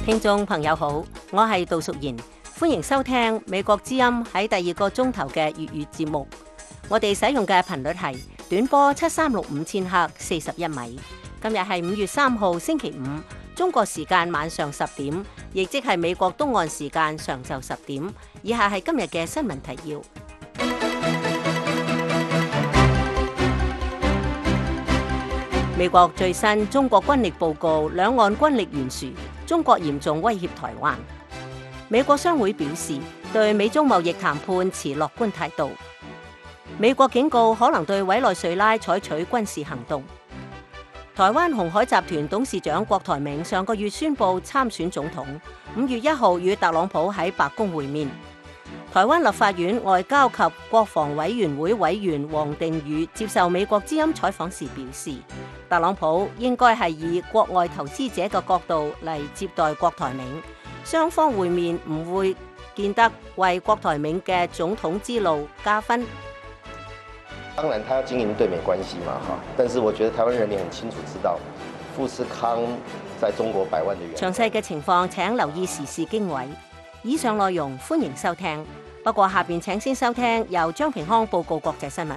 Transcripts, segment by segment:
聽眾朋友好，我係杜淑賢，歡迎收聽美國之音喺第二個鐘頭嘅粵語節目。我哋使用嘅頻率係短波7365千赫41米。今日係5月3號星期五，中國時間晚上10點，亦即係美國東岸時間上晝10點。以下係今日嘅新聞提要。美國最新中國軍力報告，兩岸軍力懸殊，中國嚴重威脅台灣。美國商會表示對美中貿易談判持樂觀態度。美國警告可能對委內瑞拉採取軍事行動。台灣鴻海集團董事長郭台銘上個月宣布參選總統，5月1號與特朗普喺白宮會面。台灣立法院外交及國防委員會委員王定宇接受美國之音採訪時表示，特朗普應該係以國外投資者嘅角度嚟接待郭台銘，雙方會面唔會見得為郭台銘嘅總統之路加分。 當然，他要經營對美關係嘛，但是我覺得台灣人也很清楚知道，富士康在中國百萬的員工。 詳細嘅情況請留意時事經緯。以上內容歡迎收聽，不過下邊請先收聽由張平康報告國際新聞。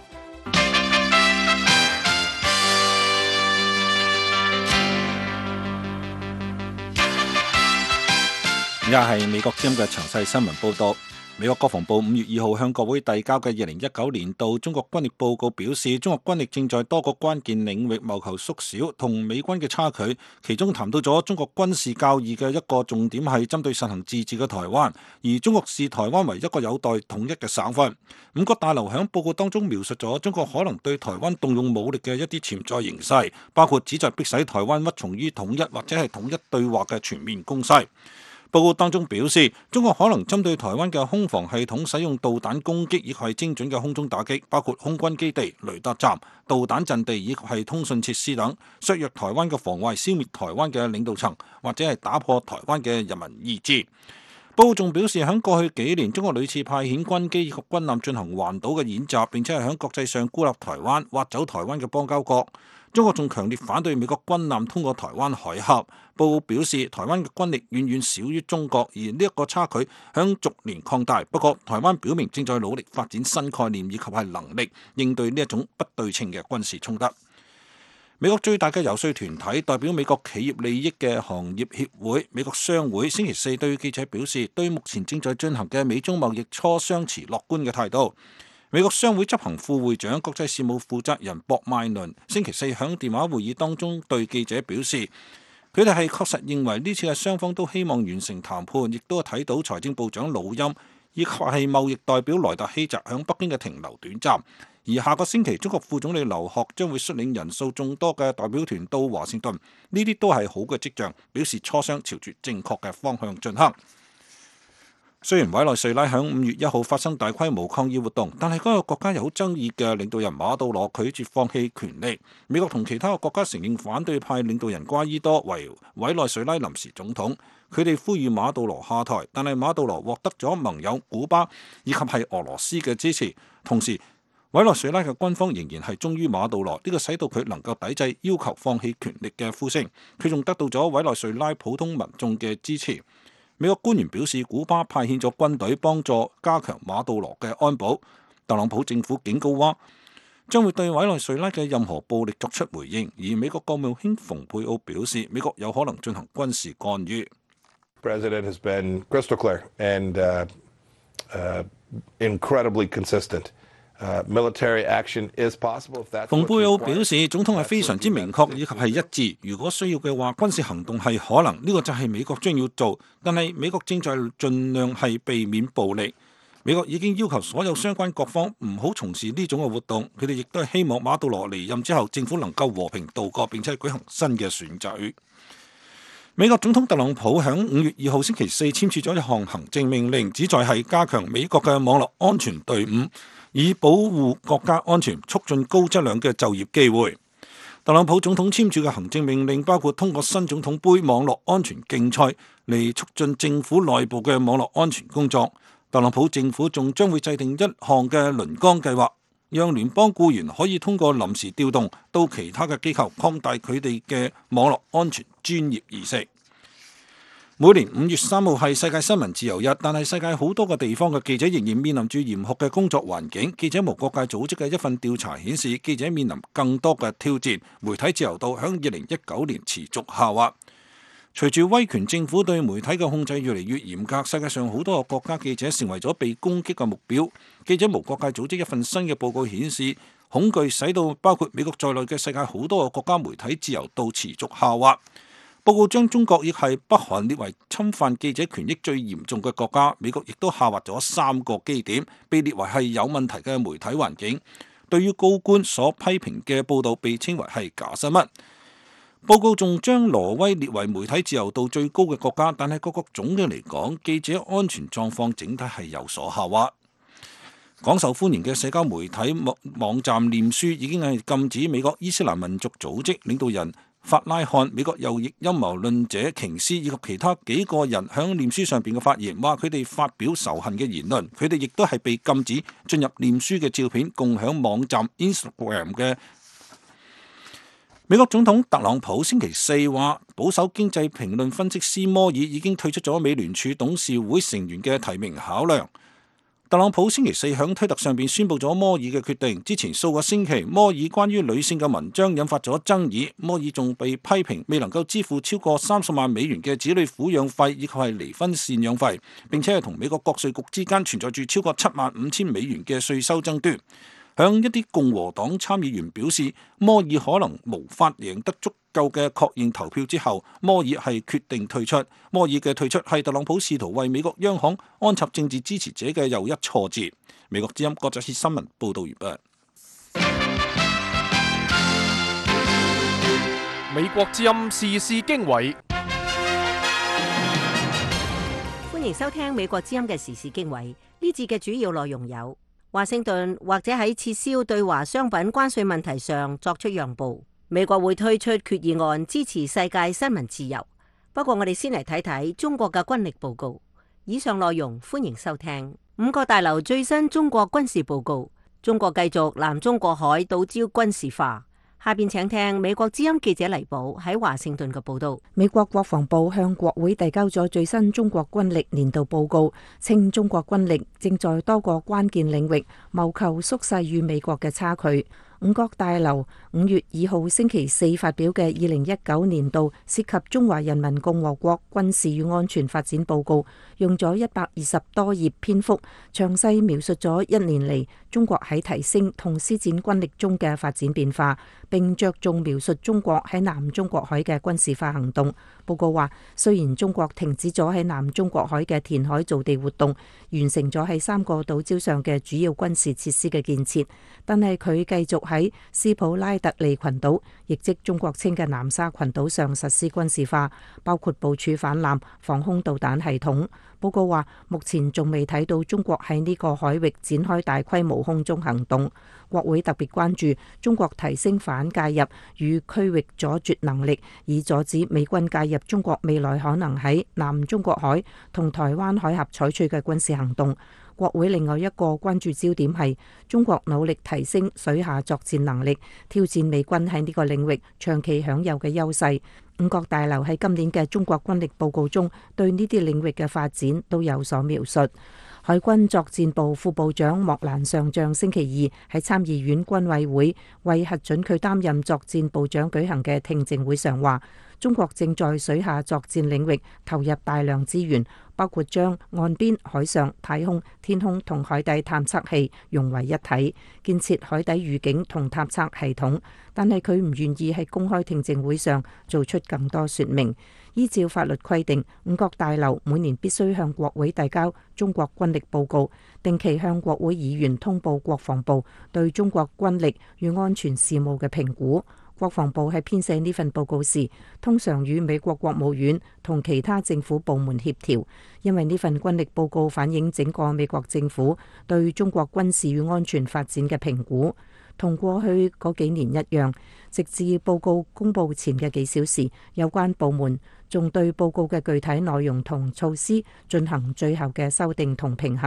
而家係美國之音嘅詳細新聞報道。美國國防部5月2號向國會遞交嘅2019年度中國軍力報告表示，中國軍力正在多個關鍵領域謀求縮小同美軍嘅差距，其中談到咗中國軍事教義嘅一個重點係針對實行自治嘅台灣，而中國視台灣為一個有待統一嘅省份。五角大樓喺報告當中描述咗中國可能對台灣動用武力嘅一啲潛在形勢，包括旨在迫使台灣屈從於統一或者係統一對話嘅全面攻勢。報告當中表示，中國可能針對台灣嘅空防系統使用導彈攻擊，以及係精準嘅空中打擊，包括空軍基地、雷達站、導彈陣地以及係通訊設施等，削弱台灣嘅防衛，消滅台灣嘅領導層，或者係打破台灣嘅人民意志。報告仲表示，喺過去幾年，中國屢次派遣軍機以及軍艦進行環島嘅演習，並且係喺國際上孤立台灣、挖走台灣嘅邦交國。中國仲強烈反對美國軍艦通過台灣海峽。報告表示，台灣嘅軍力遠遠少於中國，而呢一個差距響逐年擴大。不過，台灣表明正在努力發展新概念以及係能力，應對呢一種不對稱嘅軍事衝突。美國最大嘅遊說團體代表美國企業利益嘅行業協會美國商會星期四對記者表示，對目前正在進行嘅美中貿易磋商持樂觀嘅態度。美國商會執行副會長、國際事務負責人博麥倫星期四響電話會議當中對記者表示，佢哋係確實認為呢次嘅雙方都希望完成談判，亦都睇到財政部長魯欽以及係貿易代表萊特希澤響北京嘅停留短暫。而下個星期，中國副總理劉鶴將會率領人數眾多嘅代表團到華盛頓，呢啲都係好嘅跡象，表示磋商朝住正確嘅方向進行。雖然委內瑞拉響5月1號發生大規模抗議活動，但係嗰個國家有爭議嘅領導人馬杜羅拒絕放棄權力。美國同其他國家承認反對派領導人瓜伊多為委內瑞拉臨時總統，佢哋呼籲馬杜羅下台，但係馬杜羅獲得咗盟友古巴以及係俄羅斯嘅支持。同時，委內瑞拉嘅軍方仍然係忠於馬杜羅，呢個使到佢能夠抵制要求放棄權力嘅呼聲。佢仲得到咗委內瑞拉普通民眾嘅支持。美國官員表示，古巴派遣咗軍隊幫助加強馬杜羅嘅安保。特朗普政府警告話，將會對委內瑞拉嘅任何暴力作出回應。而美國國務卿蓬佩奧表示，美國有可能進行軍事干預。 President has been crystal clear and incredibly consistent. Military action is possible. 蓬佩奧表示，總統係非常之明確以及係一致。如果需要嘅話，軍事行動係可能，呢個就係美國將要做。但係美國正在盡量係避免暴力。美國已經要求所有相關各方唔好從事呢種嘅活動。佢哋亦都係希望馬杜羅離任之後，政府能夠和平度過，並且舉行新嘅選舉。美國總統特朗普喺5月2號星期四簽署咗一項行政命令，旨在係加強美國嘅網絡安全隊伍，以保護國家安全，促進高質量嘅就業機會。特朗普總統簽署嘅行政命令包括通過新總統盃網絡安全競賽嚟促進政府內部嘅網絡安全工作。特朗普政府仲將會制定一項嘅輪崗計劃，讓聯邦僱員可以通過臨時調動到其他嘅機構，擴大佢哋嘅網絡安全專業意識。 每年5月3號係世界新聞自由日，但係世界好多個地方嘅記者仍然面臨住嚴酷嘅工作環境。記者無國界組織嘅一份調查顯示，記者面臨更多嘅挑戰，媒體自由度響2019年持續下滑。隨住威權政府對媒體嘅控制越嚟越嚴格，世界上好多個國家記者成為咗被攻擊嘅目標。記者無國界組織一份新嘅報告顯示，恐懼使到包括美國在內嘅世界好多個國家媒體自由度持續下滑。報告將中國亦係北韓列為侵犯記者權益最嚴重嘅國家，美國亦都下滑咗3個基點，被列為係有問題嘅媒體環境。對於高官所批評嘅報導被稱為係假新聞。報告仲將挪威列為媒體自由度最高嘅國家，但係各國總嘅嚟講，記者安全狀況整體係有所下滑。廣受歡迎嘅社交媒體網站臉書已經係禁止美國伊斯蘭民族組織領導人法拉漢、美國右翼陰謀論者瓊斯以及其他幾個人喺臉書上邊嘅發言，話佢哋發表仇恨嘅言論，佢哋亦都係被禁止進入臉書嘅照片共享網站 Instagram 嘅。美國總統特朗普星期4話，保守經濟評論分析師摩爾已經退出咗美聯儲董事會成員嘅提名考量。特朗普星期4響推特上邊宣布咗摩爾嘅決定。之前數個星期，摩爾關於女性嘅文章引發咗爭議。摩爾仲被批評未能夠支付超過30萬美元嘅子女撫養費以及係離婚贍養費，並且係同美國國稅局之間存在住超過75000美元嘅稅收爭端。向一啲共和黨參議員表示，摩爾可能無法贏得足夠嘅確認投票之後，摩爾係決定退出。摩爾嘅退出係特朗普試圖為美國央行安插政治支持者嘅又一挫折。美國之音國際新聞報道完畢。 美國之音時事經緯， 歡迎收聽美國之音嘅時事經緯。呢節嘅主要內容有：華盛頓或者喺撤銷對華商品關稅問題上作出讓步。美國會推出決議案支持世界新聞自由。不過我哋先嚟睇睇中國嘅軍力報告。以上內容歡迎收聽。五角大樓最新中國軍事報告：中國繼續南中國海島礁軍事化。下邊請聽美國之音記者黎寶喺華盛頓嘅報道。 美國國防部向國會遞交咗最新中國軍力年度報告，稱中國軍力正在多個關鍵領域謀求縮細與美國嘅差距。五角大樓5月2號星期4發表嘅2019年度涉及中華人民共和國軍事與安全發展報告，用咗120多頁篇幅，詳細描述咗1年嚟中國喺提升同施展軍力中嘅發展變化，並着重描述中國喺南中國海嘅軍事化行動。報告話，雖然中國停止咗喺南中國海嘅填海造地活動，完成咗喺3個島礁上嘅主要軍事設施嘅建設，但係佢繼續喺斯普拉特利群島，亦即中國稱嘅南沙群島上實施軍事化，包括部署反艦防空導彈系統。報告話，目前仲未睇到中國喺呢個海域展開大規模空中行動。國會特別關注中國提升反介入與區域阻絕能力，以阻止美軍介入中國未來可能喺南中國海同台灣海峽採取嘅軍事行動。國會另外一個關注焦點係中國努力提升水下作戰能力，挑戰美軍喺呢個領域長期享有嘅優勢。五角大樓喺今年嘅中國軍力報告中，對呢啲領域嘅發展都有所描述。海軍作戰部副部長莫蘭上將星期2喺參議院軍委會為核准佢擔任作戰部長舉行嘅聽證會上話，中國正在水下作戰領域投入大量資源，包括將岸邊、海上、太空、天空同海底探測器融為一體，建設海底預警同探測系統。但係佢唔願意喺公開聽證會上做出更多說明。依照法律規定，五角大樓每年必須向國會遞交中國軍力報告，定期向國會議員通報國防部對中國軍力與安全事務嘅評估。國防部喺編寫呢份報告時，通常與美國國務院同其他政府部門協調，因為呢份軍力報告反映整個美國政府對中國軍事與安全發展嘅評估。同過去嗰幾年一樣，直至報告公佈前嘅幾小時，有關部門仲對報告嘅具體內容同措施進行最後嘅修訂同平衡。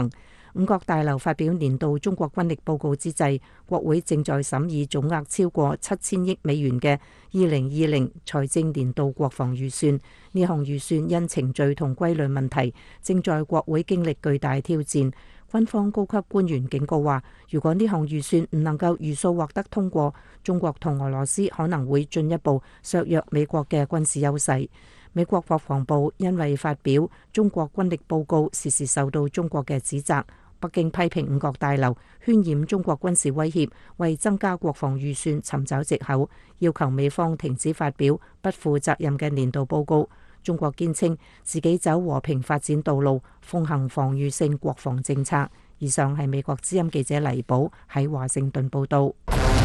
五角大樓發表年度中國軍力報告之際，國會正在審議總額超過7000億美元嘅2020財政年度國防預算。呢項預算因程序同規律問題，正在國會經歷巨大挑戰。軍方高級官員警告話，如果呢項預算唔能夠如數獲得通過，中國同俄羅斯可能會進一步削弱美國嘅軍事優勢。美國國防部因為發表中國軍力報告，時時受到中國嘅指責。北京批評五角大樓渲染中國軍事威脅，為增加國防預算尋找藉口，要求美方停止發表不負責任嘅年度報告。中國堅稱自己走和平發展道路，奉行防禦性國防政策。以上係美國之音記者黎寶喺華盛頓報道。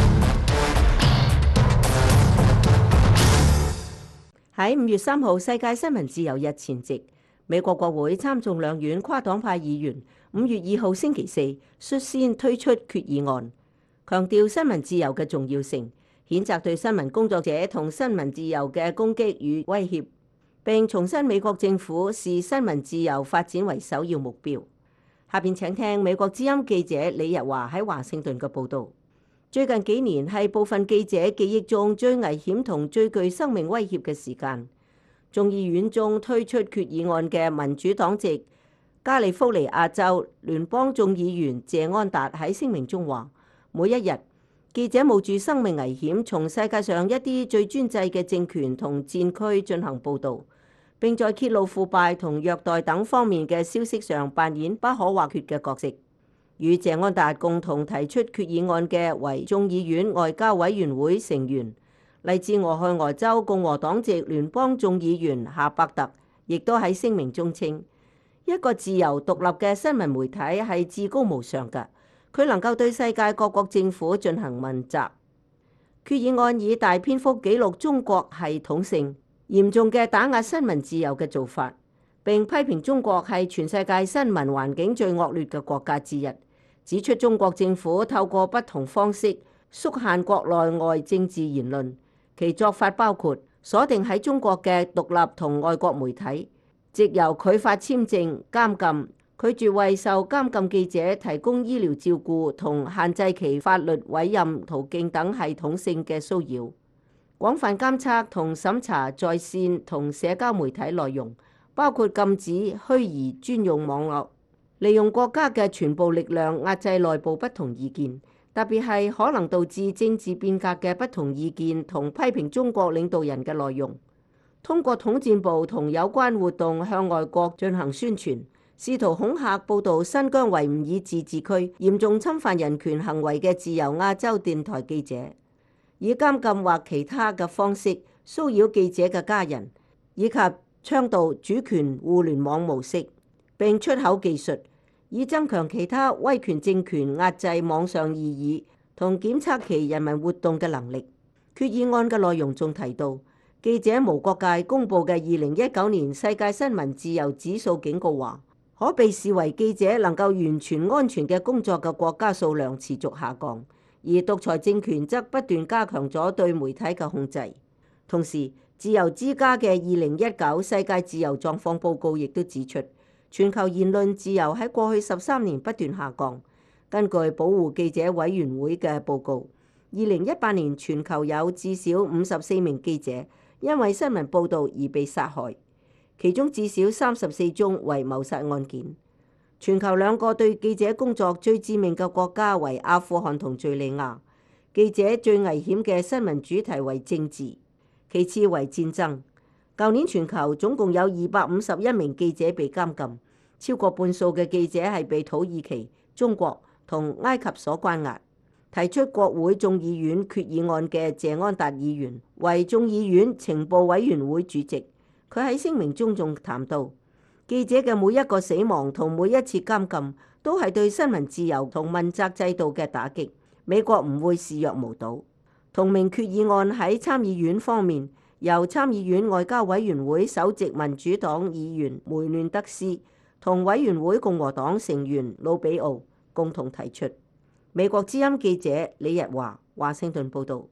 喺5月3號世界新聞自由日前夕，美國國會參眾兩院跨黨派議員5月2號星期四率先推出決議案，強調新聞自由嘅重要性，譴責對新聞工作者同新聞自由嘅攻擊與威脅，並重申美國政府視新聞自由發展為首要目標。下邊請聽美國之音記者李日華喺華盛頓嘅報導。最近幾年係部分記者記憶中最危險同最具生命威脅嘅時間。眾議院中推出決議案嘅民主黨籍加利福尼亞州聯邦眾議員謝安達喺聲明中話：每一日，記者冒住生命危險，從世界上一啲最專制嘅政權同戰區進行報導，並在揭露腐敗同虐待等方面嘅消息上扮演不可或缺嘅角色。與謝安達共同提出決議案嘅為眾議院外交委員會成員，嚟自俄亥俄州共和黨籍聯邦眾議員夏伯特，亦都喺聲明中稱，一個自由獨立嘅新聞媒體係至高無上嘅，佢能夠對世界各國政府進行問責。決議案以大篇幅記錄中國系統性嚴重嘅打壓新聞自由嘅做法，並批評中國係全世界新聞環境最惡劣嘅國家之一，指出中國政府透過不同方式縮限國內外政治言論，其做法包括鎖定喺中國嘅獨立同外國媒體，藉由拒發簽證、監禁、拒絕為受監禁記者提供醫療照顧同限制其法律委任途徑等系統性嘅騷擾，廣泛監測同審查在線同社交媒體內容，包括禁止虛擬專用網絡，利用國家嘅全部力量壓制內部不同意見，特別係可能導致政治變革嘅不同意見同批評中國領導人嘅內容。通過統戰部同有關活動向外國進行宣傳，試圖恐嚇報導新疆維吾爾自治區嚴重侵犯人權行為嘅自由亞洲電台記者，以監禁或其他嘅方式騷擾記者嘅家人，以及倡導主權互聯網模式，並出口技術，以增強其他威權政權壓制網上異議同檢測其人民活動嘅能力。決議案嘅內容仲提到，記者無國界公佈嘅2019年世界新聞自由指數警告話，可被視為記者能夠完全安全嘅工作嘅國家數量持續下降，而獨裁政權則不斷加強咗對媒體嘅控制。同時，自由之家嘅2019世界自由狀況報告亦都指出，全球言論自由喺過去13年不斷下降。根據保護記者委員會嘅報告，2018年全球有至少54名記者因為新聞報導而被殺害，其中至少34宗為謀殺案件。全球2個對記者工作最致命嘅國家為阿富汗同敘利亞。記者最危險嘅新聞主題為政治，其次為戰爭。舊年全球總共有251名記者被監禁，超過半數嘅記者係被土耳其、中國同埃及所關押。提出國會眾議院決議案嘅謝安達議員為眾議院情報委員會主席，佢喺聲明中仲談到，記者嘅每一個死亡同每一次監禁都係對新聞自由同問責制度嘅打擊，美國唔會視若無睹。同名決議案喺參議院方面，由參議院外交委員會首席民主黨議員梅嫩德斯同委員會共和黨成員魯比奧共同提出。美國之音記者李日華，華盛頓報導。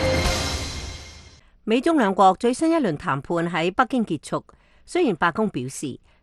美中兩國最新一輪談判喺北京結束，雖然白宮表示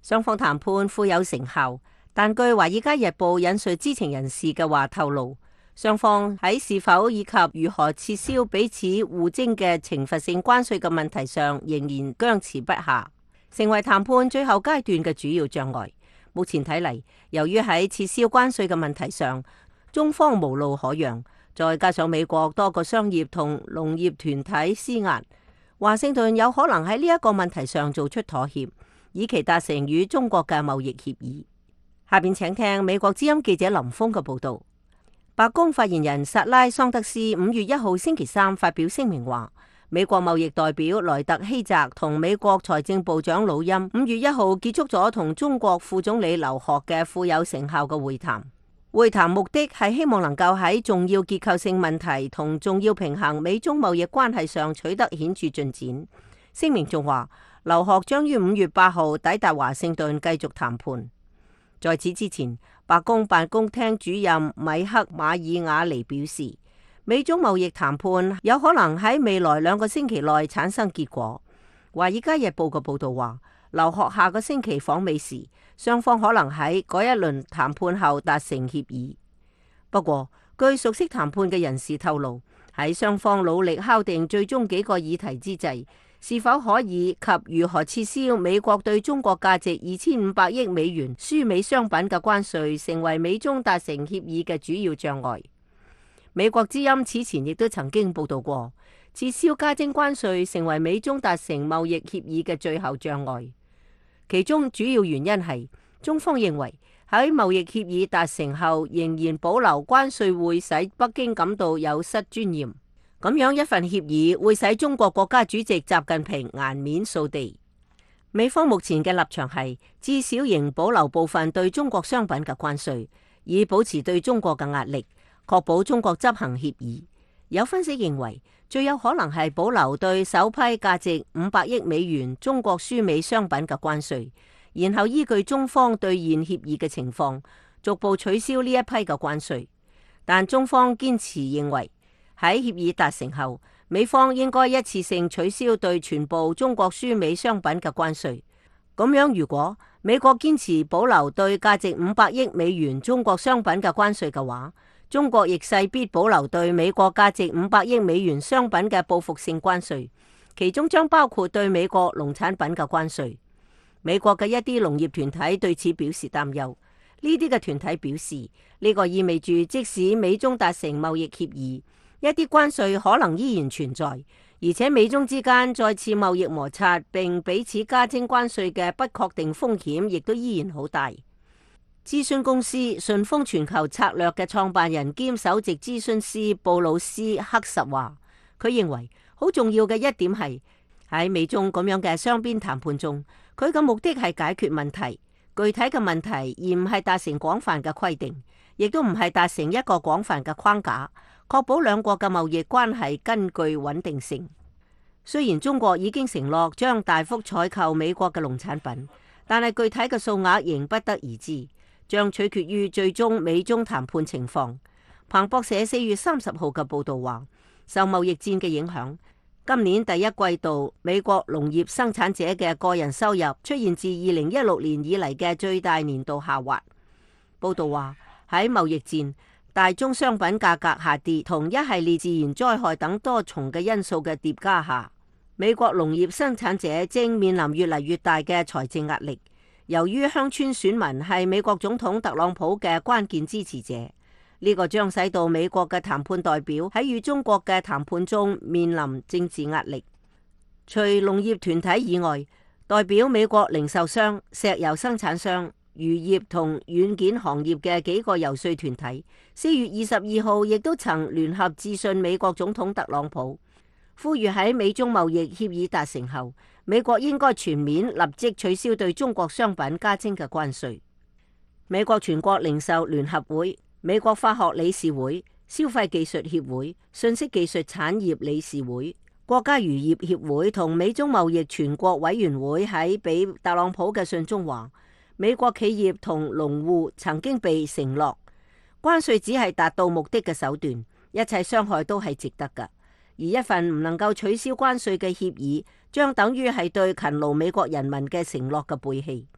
雙方談判富有成效，但據《華爾街日報》引述知情人士嘅話透露，雙方喺是否以及如何撤銷彼此互徵嘅懲罰性關稅嘅問題上仍然僵持不下，成為談判最後階段嘅主要障礙。目前睇嚟，由於喺撤銷關稅嘅問題上，中方無路可讓，再加上美國多個商業同農業團體施壓，華盛頓有可能喺呢一個問題上做出妥協，以期達成與中國嘅貿易協議。下邊請聽美國之音記者林峰嘅報道。白宮發言人薩拉桑德斯5月1號星期三發表聲明話，美國貿易代表萊特希澤同美國財政部長魯欽5月1號結束咗同中國副總理劉鶴嘅富有成效嘅會談。會談目的係希望能夠喺重要結構性問題同重要平衡美中貿易關係上取得顯著進展。聲明仲話，劉鶴將於5月8號抵達華盛頓繼續談判。在此之前，白宮辦公廳主任米克馬爾瓦尼表示，美中貿易談判有可能喺未來2個星期內產生結果。《華爾街日報》嘅報道話，劉鶴下個星期訪美時，雙方可能喺嗰一輪談判後達成協議。不過，據熟悉談判嘅人士透露，喺雙方努力敲定最終幾個議題之際，是否可以及如何撤銷美國對中國價值2500億美元輸美商品嘅關稅，成為美中達成協議嘅主要障礙。美國之音此前亦都曾經報道過，撤銷加徵關稅成為美中達成貿易協議嘅最後障礙。其中主要原因係中方認為喺貿易協議達成後，仍然保留關稅會使北京感到有失尊嚴。咁樣一份協議會使中國國家主席習近平顏面掃地。美方目前嘅立場係至少仍保留部分對中國商品嘅關稅，以保持對中國嘅壓力，確保中國執行協議。有分析認為，最有可能係保留對首批價值500億美元中國輸美商品嘅關稅，然後依據中方兌現協議嘅情況，逐步取消呢一批嘅關稅。但中方堅持認為，喺協議達成後，美方應該一次性取消對全部中國輸美商品嘅關稅。咁樣如果美國堅持保留對價值500億美元中國商品嘅關稅嘅話，中國亦勢必保留對美國價值500億美元商品嘅報復性關稅，其中將包括對美國農產品嘅關稅。美國嘅一啲農業團體對此表示擔憂。呢啲嘅團體表示，呢個意味住即使美中達成貿易協議，一啲關稅可能依然存在，而且美中之間再次貿易摩擦並彼此加徵關稅嘅不確定風險亦都依然好大。諮詢公司順豐全球策略嘅創辦人兼首席諮詢師布魯斯克實話，佢認為好重要嘅一點係喺美中咁樣嘅雙邊談判中，佢嘅目的係解決問題，具體嘅問題，而唔係達成廣泛嘅規定，亦都唔係達成一個廣泛嘅框架，確保兩國嘅貿易關係根據穩定性。雖然中國已經承諾將大幅採購美國嘅農產品，但係具體嘅數額仍不得而知，將取決於最終美中談判情況。彭博社4月30號嘅報導話，受貿易戰嘅影響，今年第一季度美國農業生產者嘅個人收入出現自2016年以嚟嘅最大年度下滑。報導話，喺貿易戰、大宗商品價格下跌同一系列自然災害等多重嘅因素嘅疊加下，美國農業生產者正面臨越嚟越大嘅財政壓力。由於鄉村選民係美國總統特朗普嘅關鍵支持者，呢個將使到美國嘅談判代表喺與中國嘅談判中面臨政治壓力。除農業團體以外，代表美國零售商、石油生產商、漁業同軟件行業嘅幾個游說團體4月22號亦都曾聯合致信美國總統特朗普，呼籲喺美中貿易協議達成後，美國應該全面立即取消對中國商品加徵嘅關稅。美國全國零售聯合會、美國化學理事會、消費技術協會、信息技術產業理事會、國家漁業協會同美中貿易全國委員會喺俾特朗普嘅信中話，美國企業同農戶曾經被承諾，關稅只係達到目的嘅手段，一切傷害都係值得㗎。而一份唔能夠取消關稅嘅協議，將等於係對勤勞美國人民嘅承諾嘅背棄。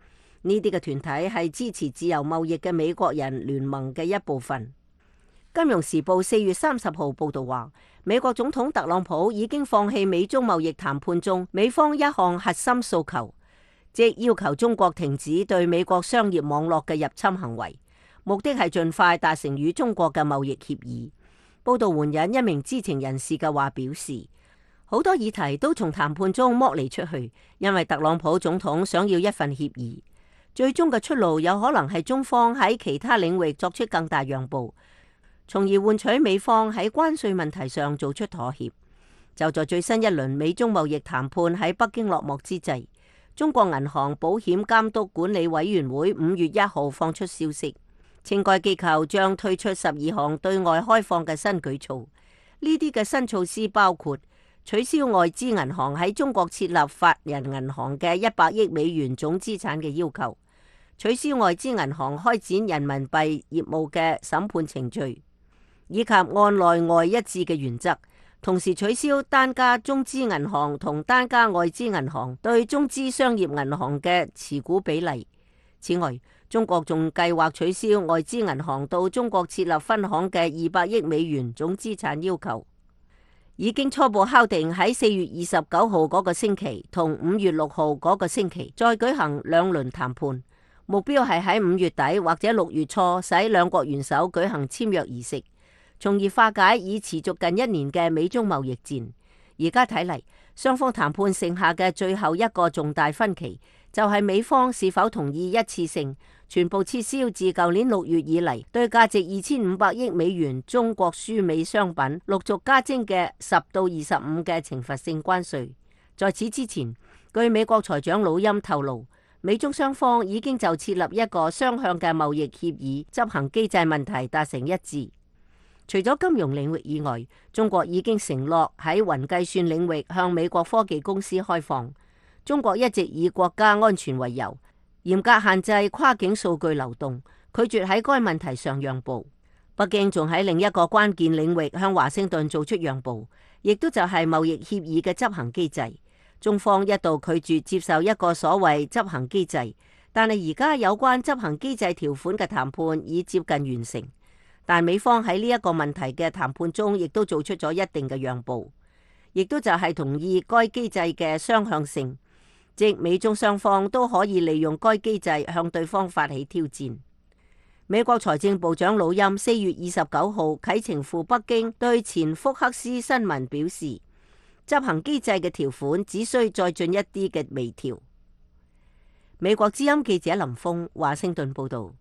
呢啲嘅團體係支持自由貿易嘅美國人聯盟嘅一部分。金融時報4月30號報道話，美國總統特朗普已經放棄美中貿易談判中美方一項核心訴求，即要求中國停止對美國商業網絡嘅入侵行為，目的係盡快達成與中國嘅貿易協議。報道援引一名知情人士嘅話表示，好多議題都從談判中剝離出去，因為特朗普總統想要一份協議。最終嘅出路有可能係中方喺其他領域作出更大讓步，從而換取美方喺關稅問題上做出妥協。就在最新一輪美中貿易談判喺北京落幕之際，中國銀行保險監督管理委員會5月1號放出消息，稱該機構將推出12項對外開放嘅新舉措。呢啲嘅新措施包括取消外資銀行喺中國設立法人銀行嘅100億美元總資產嘅要求，取消外資銀行開展人民幣業務嘅審判程序，以及按內外一致嘅原則，同時取消單家中資銀行同單家外資銀行對中資商業銀行嘅持股比例。此外，中國仲計劃取消外資銀行到中國設立分行嘅200億美元總資產要求。已經初步敲定喺4月29號嗰個星期同5月6號嗰個星期再舉行2輪談判，目標係喺5月底或者6月初使兩國元首舉行簽約儀式，從而化解已持續近1年嘅美中貿易戰。而家睇嚟，雙方談判剩下嘅最後一個重大分歧，就係美方是否同意一次性全部撤銷自舊年6月以嚟對價值2500億美元中國輸美商品陸續加徵嘅10到25嘅懲罰性關稅。在此之前，據美國財長魯欽透露，美中雙方已經就設立一個雙向嘅貿易協議執行機制問題達成一致。除咗金融領域以外，中國已經承諾喺雲計算領域向美國科技公司開放。中國一直以國家安全為由，嚴格限制跨境數據流動，拒絕喺該問題上讓步。北京仲喺另一個關鍵領域向華盛頓做出讓步，亦都就係貿易協議嘅執行機制。中方一度拒絕接受一個所謂執行機制，但係而家有關執行機制條款嘅談判已接近完成。但美方喺呢一個問題嘅談判中，亦都做出咗一定嘅讓步，亦都就係同意該機制嘅雙向性，即美中雙方都可以利用該機制向對方發起挑戰。美國財政部長魯欽4月29號啟程赴北京，對前福克斯新聞表示，執行機制嘅條款只需再進一啲嘅微調。美國之音記者林峰華盛頓報道。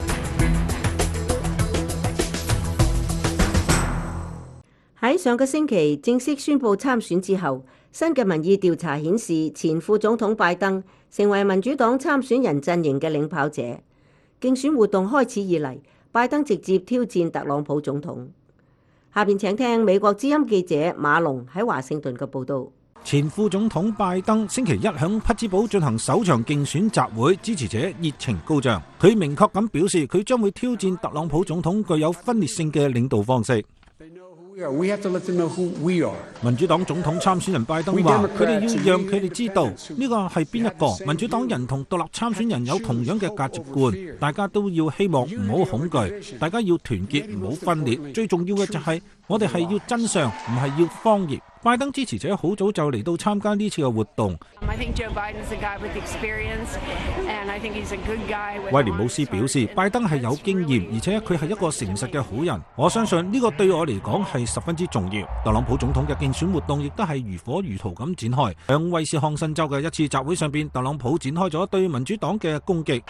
喺上個星期正式宣布參選之後，新嘅民意調查顯示，前副總統拜登成為民主黨參選人陣營嘅領跑者。競選活動開始以嚟，拜登直接挑戰特朗普總統。下邊請聽美國之音記者馬龍喺華盛頓嘅報道。 前副總統拜登星期一響匹茲堡進行首場競選集會，支持者熱情高漲。佢明確咁表示，佢將會挑戰特朗普總統具有分裂性嘅領導方式。民主黨總統參選人拜登話，佢哋要讓佢哋知道呢個係邊一個。民主黨人同獨立參選人有同樣嘅價值觀，大家都要希望唔好恐懼，大家要團結唔好分裂。最重要嘅就係我哋係要真相，唔係要謊言。拜登支持者好早就嚟到參加呢次嘅活動。威廉姆斯表示，拜登係有經驗，而且佢係一個誠實嘅好人。我相信呢個對我嚟講係十分之重要。特朗普總統嘅競選活動亦都係如火如荼咁展開。響威斯康辛州嘅一次集會上邊，特朗普展開咗對民主黨嘅攻擊。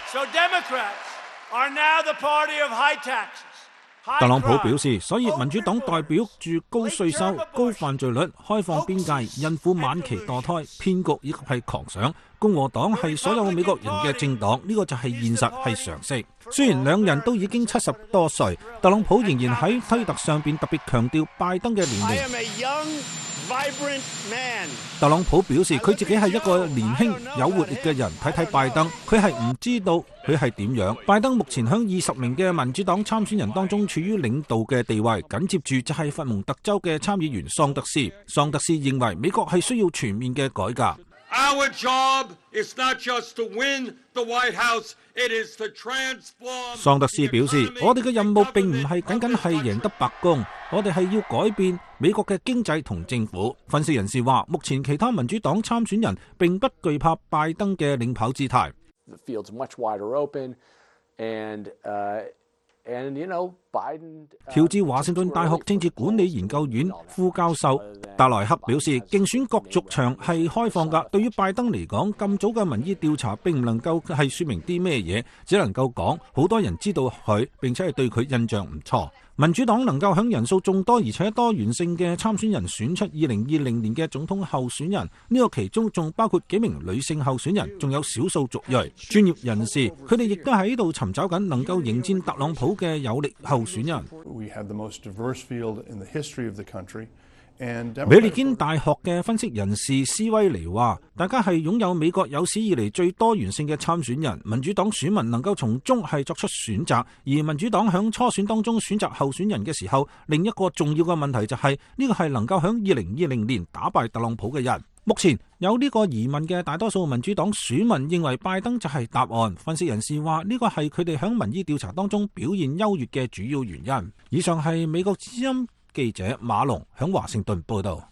特朗普表示，所以民主黨代表住高稅收、高犯罪率、開放邊界、孕婦晚期墮胎、騙局以及係狂想。共和黨係所有美國人嘅政黨，呢個就係現實，係常識。雖然兩人都已經70多歲，特朗普仍然喺推特上邊特別強調拜登嘅年齡。特朗普表示佢自己係一個年輕有活力嘅人，睇睇拜登，佢係唔知道佢係點樣。拜登目前響20名嘅民主黨參選人當中處於領導嘅地位，緊接住就係佛蒙特州嘅參議員桑德斯。桑德斯認為美國係需要全面嘅改革。 Our job is not just to win the White House, it is to transform。 桑德斯表示，我哋嘅任務並唔係僅僅係贏得白宮，我哋係要改變美國嘅經濟同政府。分析人士話，目前其他民主黨參選人並不懼怕拜登嘅領跑姿態。 The field's much wider open, and you know, Biden。 喬治華盛頓大學政治管理研究院副教授達萊克表示，競選角逐場係開放㗎。對於拜登嚟講，咁早嘅民意調查並唔能夠係説明啲咩嘢，只能夠講好多人知道佢，並且係對佢印象唔錯。民主黨能夠響人數眾多而且多元性嘅參選人選出2020年嘅總統候選人，呢個其中仲包括幾名女性候選人，仲有少數族裔。專業人士佢哋亦都喺度尋找緊能夠迎戰特朗普嘅有力候選人。美利堅大學嘅分析人士斯威尼話，大家係擁有美國有史以嚟最多元性嘅參選人，民主黨選民能夠從中係作出選擇，而民主黨響初選當中選擇候選人嘅時候，另一個重要嘅問題就係呢個係能夠響2020年打敗特朗普嘅人。目前有呢個疑問嘅大多數民主黨選民認為拜登就係答案。分析人士話，呢個係佢哋響民意調查當中表現優越嘅主要原因。以上係美國之音記者馬龍響華盛頓報道。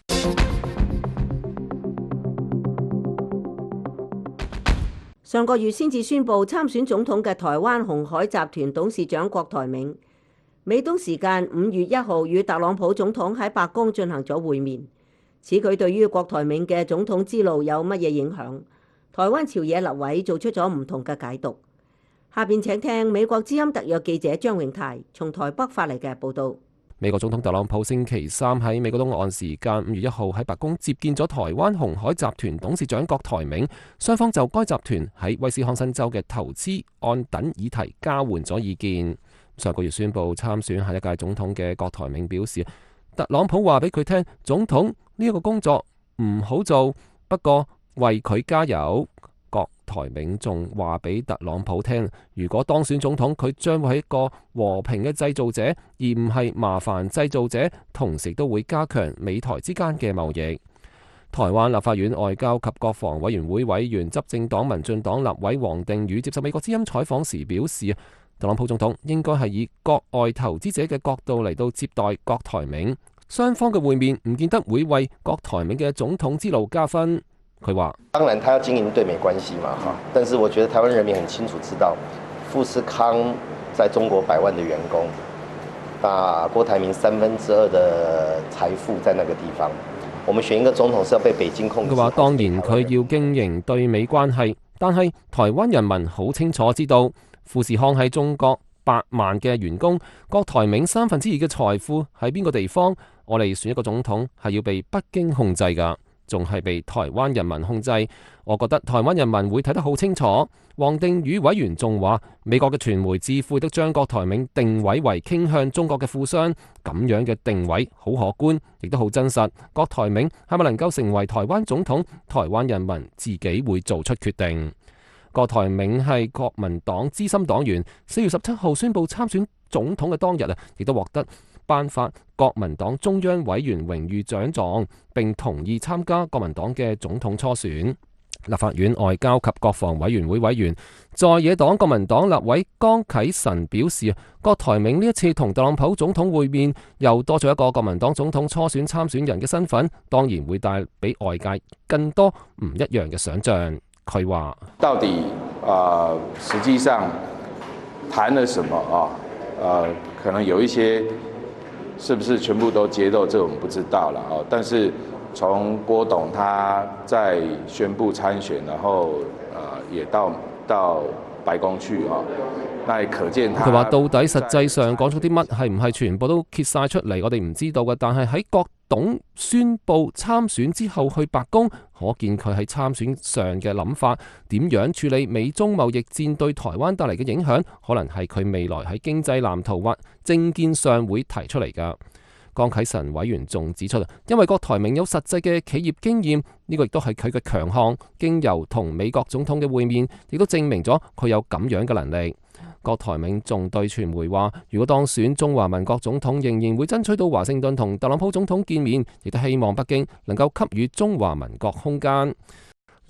上個月先至宣布參選總統嘅台灣鴻海集團董事長郭台銘，美東時間5月1號與特朗普總統喺白宮進行咗會面。此舉對於郭台銘嘅總統之路有乜嘢影響？台灣朝野立委做出咗唔同嘅解讀。下邊請聽美國之音特約記者張永泰從台北發嚟嘅報導。 美國總統特朗普星期三喺美國東岸時間5月1號喺白宮接見咗台灣鴻海集團董事長郭台銘，雙方就該集團喺威斯康辛州嘅投資案等議題交換咗意見。上個月宣布參選下一屆總統嘅郭台銘表示，特朗普話俾佢聽，總統呢一個工作唔好做，不過為佢加油。郭台銘仲話俾特朗普聽，如果當選總統，佢將會係一個和平嘅製造者，而唔係麻煩製造者，同時都會加強美台之間嘅貿易。台灣立法院外交及國防委員會委員、執政黨民進黨立委王定宇接受美國之音採訪時表示，特朗普總統應該係以國外投資者嘅角度嚟到接待郭台銘，雙方嘅會面唔見得會為郭台銘嘅總統之路加分。佢話： 當然，他要經營對美關係嘛，哈。但是我覺得台灣人民很清楚知道，富士康在中國100萬的員工，那郭台銘2/3的財富在那個地方。我們選一個總統是要被北京控制。 佢話：當然佢要經營對美關係，但係台灣人民好清楚知道，富士康喺中國8萬嘅員工，郭台銘2/3嘅財富喺邊個地方？我哋選一個總統係要被北京控制㗎。仲係被台灣人民控制，我覺得台灣人民會睇得好清楚。王定宇委員仲話，美國嘅傳媒智庫都將郭台銘定位為傾向中國嘅富商，咁樣嘅定位好可觀，亦都好真實。郭台銘係咪能夠成為台灣總統，台灣人民自己會做出決定。郭台銘係國民黨資深黨員，4月17號宣布參選總統嘅當日亦都獲得頒發國民黨中央委員榮譽獎狀，並同意參加國民黨嘅總統初選。立法院外交及國防委員會委員、在野黨國民黨立委江啟臣表示，郭台銘呢一次同特朗普總統會面，又多咗一個國民黨總統初選參選人嘅身份，當然會帶俾外界更多唔一樣嘅想象。佢話： 到底實際上談了什麼可能有一些。是不是全部都揭露？這我們不知道了哦。但是從郭董他在宣布參選，然後也到白宮去哦，那也可見他。佢話到底實際上講咗啲乜，係唔係全部都揭晒出嚟？我哋唔知道嘅。但係喺郭董宣布參選之後去白宮，可見佢喺參選上嘅諗法，點樣處理美中貿易戰對台灣帶嚟嘅影響，可能係佢未來喺經濟藍圖或政見上會提出嚟㗎。江啟臣委員仲指出，因為郭台銘有實際嘅企業經驗，呢個亦都係佢嘅強項。經由同美國總統嘅會面，亦都證明咗佢有咁樣嘅能力。郭台銘仲對傳媒話，如果當選中華民國總統，仍然會爭取到華盛頓同特朗普總統見面，亦都希望北京能夠給予中華民國空間。而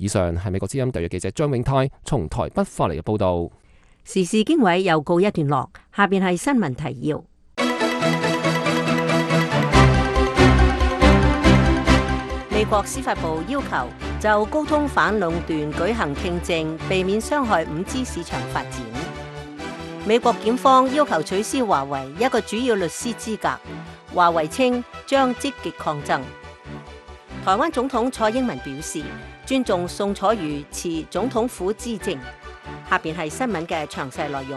以上係美國之音特約記者張永泰從台北發嚟嘅報導。 時事經緯又告一段落，下邊係新聞提要。美國司法部要求就高通反壟斷舉行聽證，避免傷害 5G 市場發展。美國檢方要求取消華為一個主要律師資格，華為稱將積極抗爭。台灣總統蔡英文表示尊重宋楚瑜辭總統府資政。下邊係新聞嘅詳細內容。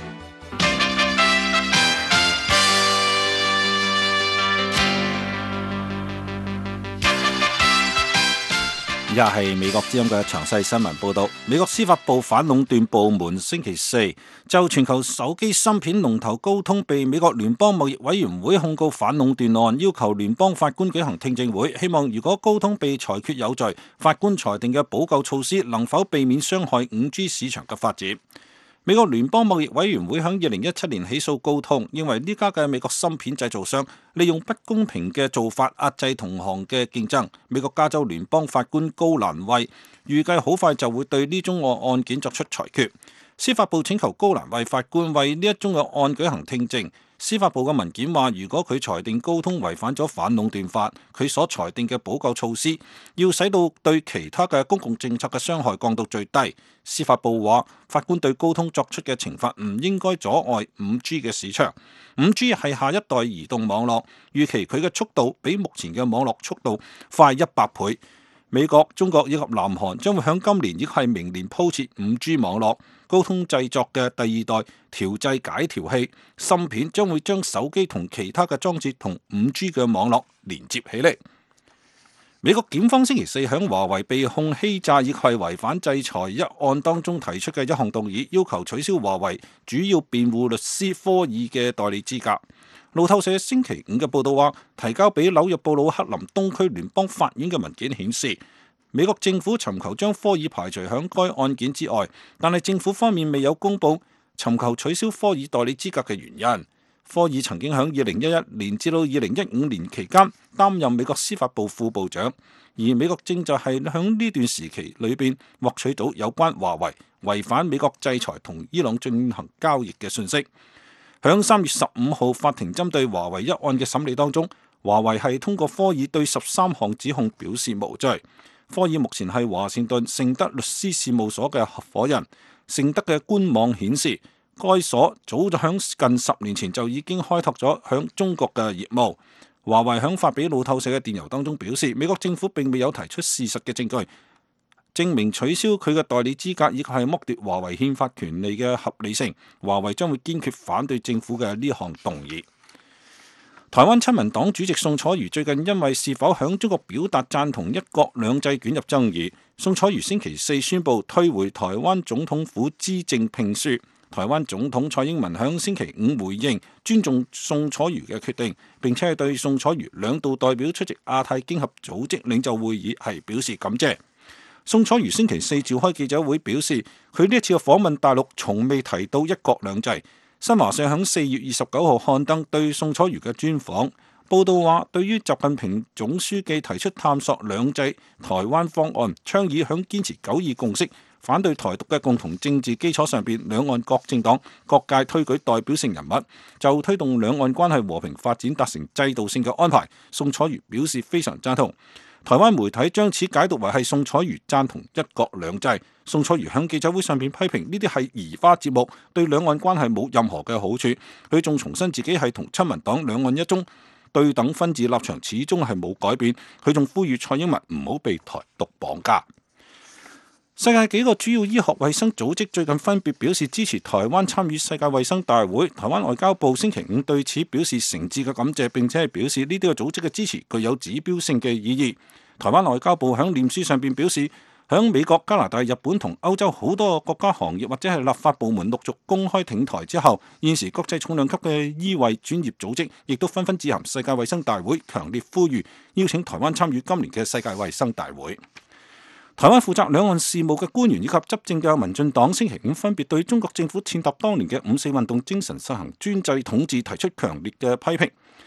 以下係美國之音嘅詳細新聞報道。美國司法部反壟斷部門星期四就全球手機芯片龍頭高通被美國聯邦貿易委員會控告反壟斷案，要求聯邦法官舉行聽證會，希望如果高通被裁決有罪，法官裁定嘅補救措施能否避免傷害 5G 市場嘅發展。美國聯邦貿易委員會喺2017年起訴高通，認為呢家嘅美國芯片製造商利用不公平嘅做法壓制同行嘅競爭。美國加州聯邦法官高蘭惠預計好快就會對呢宗案件作出裁決。司法部請求高蘭惠法官為呢一宗嘅案舉行聽證。司法部嘅文件話，如果佢裁定高通違反咗反壟斷法，佢所裁定嘅補救措施要使到對其他嘅公共政策嘅傷害降到最低。司法部話，法官對高通作出嘅懲罰唔應該阻礙 5G 嘅市場。5G 係下一代移動網絡，預期佢嘅速度比目前嘅網絡速度快100倍。美國、中國以及南韓將會喺今年亦係明年鋪設 5G 網絡。高通製作嘅第二代調製解調器芯片將會將手機同其他嘅裝置同 5G 嘅網絡連接起嚟。美國檢方星期四喺華為被控欺詐以及違反制裁一案當中提出嘅一項動議，要求取消華為主要辯護律師科爾嘅代理資格。路透社星期五嘅報道話，提交俾紐約布魯克林東區聯邦法院嘅文件顯示，美國政府尋求將科爾排除響該案件之外，但係政府方面未有公佈尋求取消科爾代理資格嘅原因。科爾曾經響2011年至到2015年期間擔任美國司法部副部長，而美國正就係響呢段時期裏邊獲取到有關華為違反美國制裁同伊朗進行交易嘅信息。響3月15號法庭針對華為一案嘅審理當中，華為係通過科爾對13項指控表示無罪。科爾目前係華盛頓盛德律師事務所嘅合夥人。盛德嘅官網顯示，該所早就響近10年前就已經開拓咗響中國嘅業務。華為響發俾路透社嘅電郵當中表示，美國政府並未有提出事實嘅證據證明取消佢嘅代理資格以及係剝奪華為憲法權利嘅合理性。華為將會堅決反對政府嘅呢項動議。台灣親民黨主席宋楚瑜最近因為是否響中國表達贊同一國兩制捲入爭議，宋楚瑜星期四宣布退回台灣總統府資政聘書。台灣總統蔡英文響星期五回應尊重宋楚瑜嘅決定，並且係對宋楚瑜2度代表出席亞太經合組織領袖會議係表示感謝。宋楚瑜星期四召開記者會表示，佢呢一次嘅訪問大陸從未提到一國兩制。新華社喺4月29號刊登對宋楚瑜嘅專訪，報道話，對於習近平總書記提出探索兩制台灣方案，倡議響堅持9·2共識、反對台獨嘅共同政治基礎上邊，兩岸各政黨各界推舉代表性人物，就推動兩岸關係和平發展達成制度性嘅安排。宋楚瑜表示非常贊同。台灣媒體將此解讀為係宋楚瑜贊同一國兩制。宋楚瑜喺記者會上邊批評呢啲係移花接木，對兩岸關係冇任何嘅好處。佢仲重申自己係同親民黨兩岸一中對等分治立場始終係冇改變。佢仲呼籲蔡英文唔好被台獨綁架。世界幾個主要醫學衛生組織最近分別表示支持台灣參與世界衛生大會。台灣外交部星期五對此表示誠摯嘅感謝，並且係表示呢啲嘅組織嘅支持具有指標性嘅意義。台灣外交部喺臉書上邊表示，響美國、加拿大、日本同歐洲好多個國家行業或者係立法部門陸續公開挺台之後，現時國際重量級嘅醫衛專業組織亦都紛紛致函世界衛生大會，強烈呼籲邀請台灣參與今年嘅世界衛生大會。台灣負責兩岸事務嘅官員以及執政嘅民進黨星期五分別對中國政府踐踏當年嘅5·4運動精神實行專制統治提出強烈嘅批評。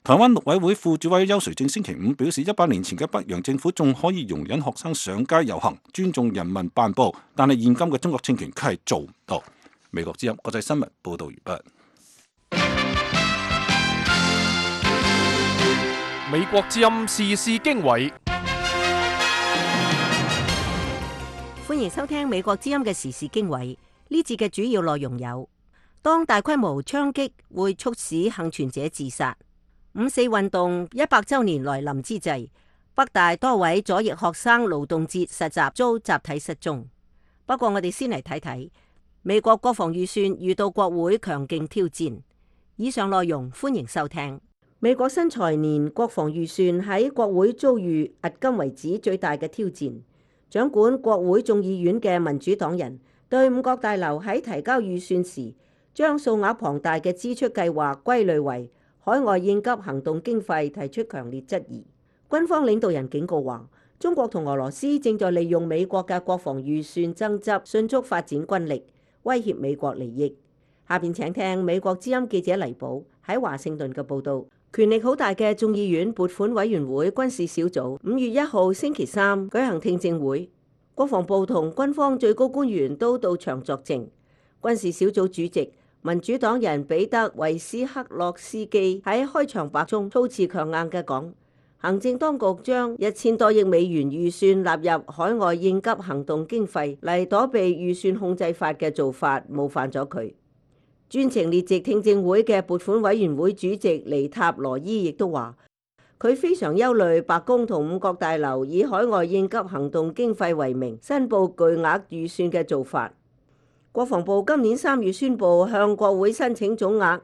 台灣陸委會副主委邱垂正星期五表示，100年前嘅北洋政府仲可以容忍學生上街遊行，尊重人民頒布，但係現今嘅中國政權卻係做唔到。美國之音國際新聞報道完畢。 美國之音時事經緯， 歡迎收聽美國之音嘅時事經緯。呢節嘅主要內容有：當大規模槍擊會促使幸存者自殺；5·4運動100週年來臨之際，北大多位左翼學生勞動節實習遭集體失蹤。不過我哋先嚟睇睇美國國防預算遇到國會強勁挑戰。以上內容歡迎收聽。美國新財年國防預算喺國會遭遇迄今為止最大嘅挑戰。掌管國會眾議院嘅民主黨人對五角大樓喺提交預算時，將數額龐大嘅支出計劃歸類為海外應急行動經費提出強烈質疑。軍方領導人警告話，中國同俄羅斯正在利用美國嘅國防預算爭執，迅速發展軍力，威脅美國利益。下邊請聽美國之音記者黎寶喺華盛頓嘅報導。權力好大嘅眾議院撥款委員會軍事小組5月1號星期三舉行聽證會，國防部同軍方最高官員都到場作證。軍事小組主席民主黨人彼得維斯克洛斯基喺開場白中措辭強硬嘅講，行政當局將1000多億美元預算納入海外應急行動經費嚟躲避預算控制法嘅做法冒犯咗佢。專程列席聽證會嘅撥款委員會主席尼塔羅伊亦都話，佢非常憂慮白宮同五角大樓以海外應急行動經費為名申報巨額預算嘅做法。國防部今年3月宣布向國會申請總額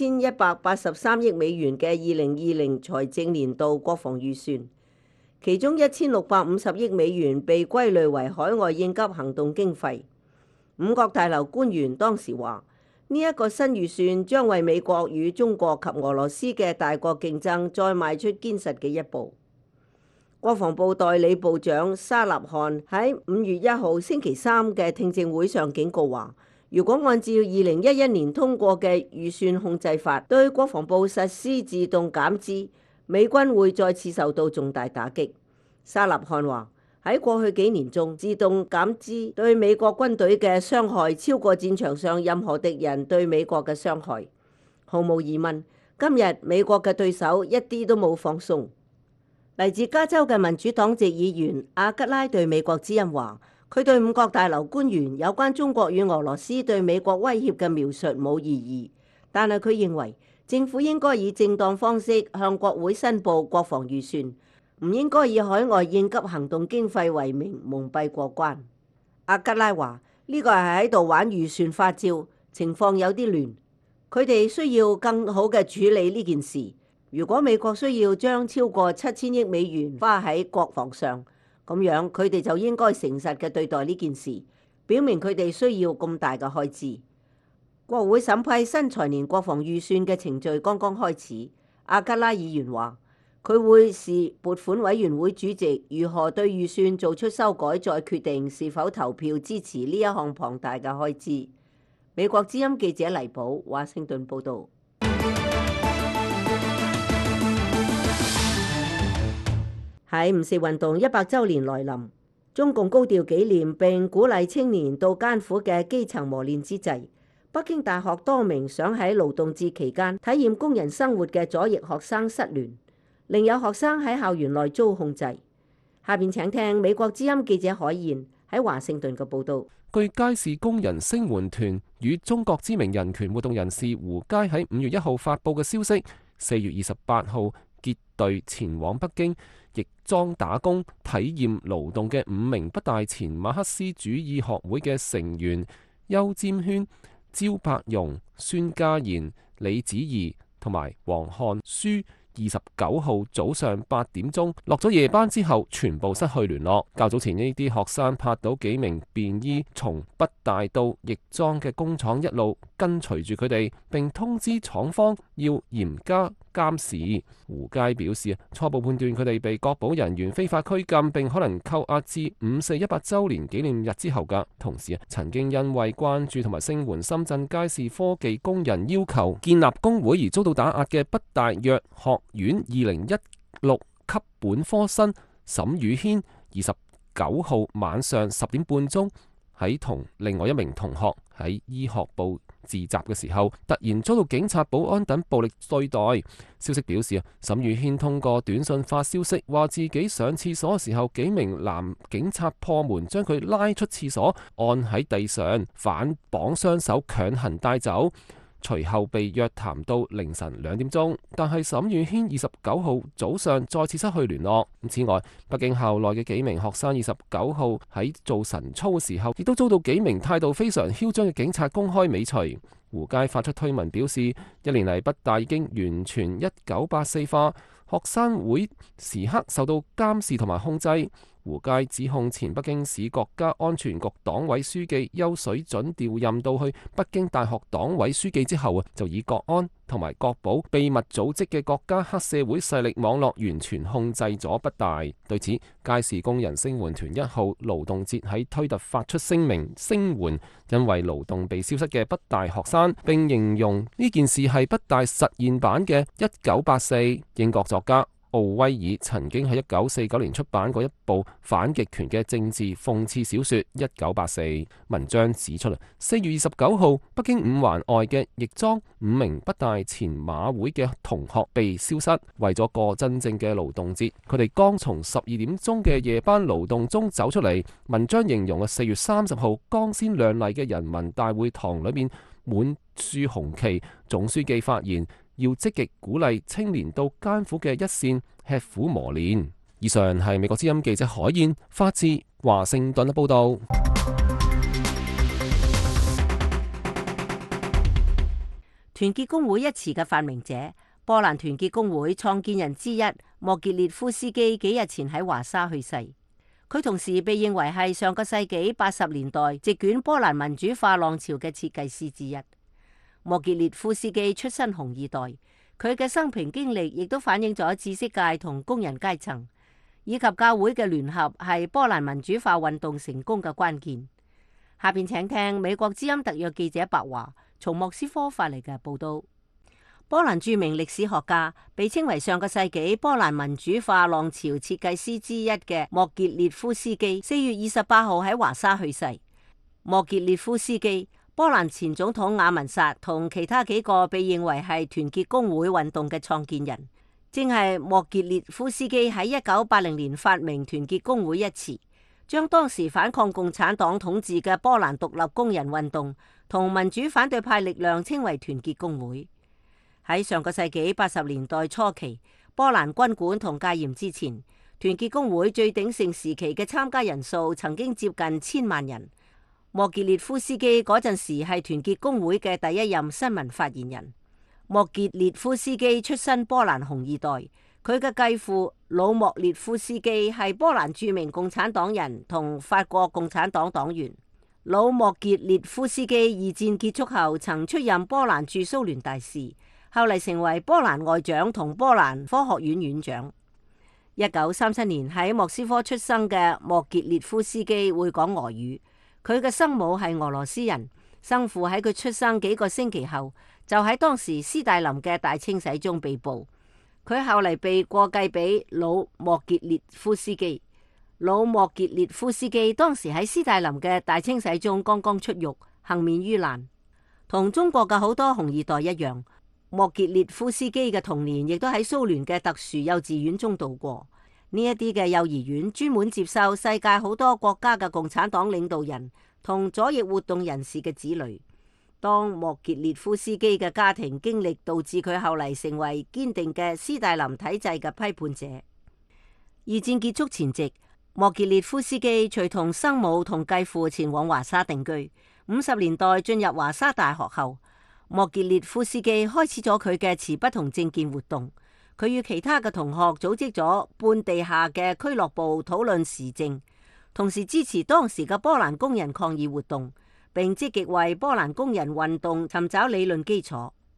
7183億美元嘅2020財政年度國防預算，其中1650億美元被歸類為海外應急行動經費。五角大樓官員當時話，呢一個新預算將為美國與中國及俄羅斯嘅大國競爭再邁出堅實嘅一步。國防部代理部長沙納漢喺5月1號星期三嘅聽證會上警告話，如果按照2011年通過嘅預算控制法對國防部實施自動減資，美軍會再次受到重大打擊。沙納漢話，喺過去幾年中，自動減資對美國軍隊嘅傷害超過戰場上任何敵人對美國嘅傷害。毫無疑問，今日美國嘅對手一啲都冇放鬆。嚟自加州嘅民主黨籍議員阿吉拉對美國之音話，佢對五角大樓官員有關中國與俄羅斯對美國威脅嘅描述冇異議，但係佢認為政府應該以正當方式向國會申報國防預算，唔應該以海外應急行動經費為名蒙蔽過關。阿吉拉話，呢個係喺度玩預算花招，情況有啲亂，佢哋需要更好嘅處理呢件事。如果美國需要將超過7000億美元花喺國防上，咁樣佢哋就應該誠實嘅對待呢件事，表明佢哋需要咁大嘅開支。國會審批新財年國防預算嘅程序剛剛開始。阿吉拉議員話，佢會視撥款委員會主席如何對預算做出修改，再決定是否投票支持呢一項龐大嘅開支。美國之音記者黎寶華盛頓報導。喺5·4運動100週年來臨，中共高調紀念並鼓勵青年到艱苦嘅基層磨練之際，北京大學多名想喺勞動節期間體驗工人生活嘅左翼學生失聯，另有學生喺校園內遭控制。下邊請聽美國之音記者海燕喺華盛頓嘅報導。 據街市工人聲援團與中國知名人權活動人士胡佳喺5月1號發佈嘅消息，4月28號結隊前往北京亦裝打工體驗勞動嘅5名北大前馬克思主義學會嘅成員邱占軒、焦柏容、孫家賢、李子怡同埋黃漢書29號早上8點鐘落咗夜班之後全部失去聯絡。較早前呢啲學生拍到幾名便衣從北大到亦莊嘅工廠一路跟隨住佢哋，並通知廠方要嚴加監視。胡佳表示，初步判斷佢哋被國保人員非法拘禁，並可能扣押至5·4·18週年紀念日之後㗎。同時曾經因為關注同埋聲援深圳佳士科技工人要求建立工會而遭到打壓嘅北大藥學院2016級本科生沈宇軒29號晚上10點半鐘喺同另外一名同學喺醫學部自習嘅時候，突然遭到警察、保安等暴力對待。消息表示，沈宇軒通過短信發消息，話自己上廁所嘅時候，幾名男警察破門將佢拉出廁所，按喺地上，反綁雙手強行帶走。隨後被約談到凌晨2點鐘，但係沈宇軒29號早上再次失去聯絡。此外，北京校內嘅幾名學生29號喺做晨操嘅時候，亦都遭到幾名態度非常囂張嘅警察公開尾隨。胡佳發出推文表示，一年嚟北大已經完全1984化，學生會時刻受到監視同埋控制。胡佳指控前北京市國家安全局黨委書記邱水準調任到去北京大學黨委書記之後就以國安同埋國保秘密組織嘅國家黑社會勢力網絡完全控制咗北大。對此，佳士工人聲援團1號勞動節喺推特發出聲明聲援因為勞動被消失嘅北大學生，並形容呢件事係北大實驗版嘅1984。英國作家奧威爾曾經喺1949年出版過一部反極權嘅政治諷刺小說《1984》。文章指出，4月29號，北京五環外嘅亦莊5名北大前馬會嘅同學被消失。為咗過真正嘅勞動節，佢哋剛從12點鐘嘅夜班勞動中走出嚟。文章形容4月30號光鮮亮麗嘅人民大會堂裏面滿樹紅旗。總書記發言，要積極鼓勵青年到艱苦嘅一線吃苦磨練。以上係美國之音記者海燕發自華盛頓嘅報道。 團結工會一詞嘅發明者，波蘭團結工會創建人之一莫傑列夫斯基幾日前喺華沙去世。佢同時被認為係上個世紀80年代席捲波蘭民主化浪潮嘅設計師之一。莫傑列夫斯基出身紅二代，佢嘅生平經歷亦都反映咗知識界同工人階層以及教會嘅聯合係波蘭民主化運動成功嘅關鍵。下邊請聽美國之音特約記者白華從莫斯科發嚟嘅報道。波蘭著名歷史學家，被稱為上個世紀波蘭民主化浪潮設計師之一嘅莫傑列夫斯基4月28號喺華沙去世。莫傑列夫斯基，波蘭前總統雅文薩同其他幾個被認為係團結工會運動嘅創建人，正係莫傑列夫斯基喺1980年發明團結工會一詞，將當時反抗共產黨統治嘅波蘭獨立工人運動同民主反對派力量稱為團結工會。喺上個世紀80年代初期，波蘭軍管同戒嚴之前，團結工會最鼎盛時期嘅參加人數曾經接近1000萬人。莫傑列夫斯基嗰陣時係團結工會嘅第一任新聞發言人。莫傑列夫斯基出身波蘭紅二代，佢嘅繼父魯莫列夫斯基係波蘭著名共產黨人同法國共產黨黨員。魯莫傑列夫斯基二戰結束後曾出任波蘭駐蘇聯大使，後嚟成為波蘭外長同波蘭科學院院長。1937年喺莫斯科出生嘅莫傑列夫斯基會講俄語。佢嘅生母係俄羅斯人，生父喺佢出生幾個星期後就喺當時斯大林嘅大清洗中被捕。佢後嚟被過繼俾魯莫傑列夫斯基。魯莫傑列夫斯基當時喺斯大林嘅大清洗中剛剛出獄，幸免於難。同中國嘅好多紅二代一樣，莫傑列夫斯基嘅童年亦都喺蘇聯嘅特殊幼稚園中度過。呢一啲嘅幼兒園專門接受世界好多國家嘅共產黨領導人同左翼活動人士嘅子女。當莫傑列夫斯基嘅家庭經歷導致佢後嚟成為堅定嘅斯大林體制嘅批判者。二戰結束前夕，莫傑列夫斯基隨同生母同繼父前往華沙定居。50年代進入華沙大學後，莫傑列夫斯基開始咗佢嘅持不同政見活動。佢與其他嘅同學組織咗半地下嘅俱樂部討論時政，同時支持當時嘅波蘭工人抗議活動，並積極為波蘭工人運動尋找理論基礎。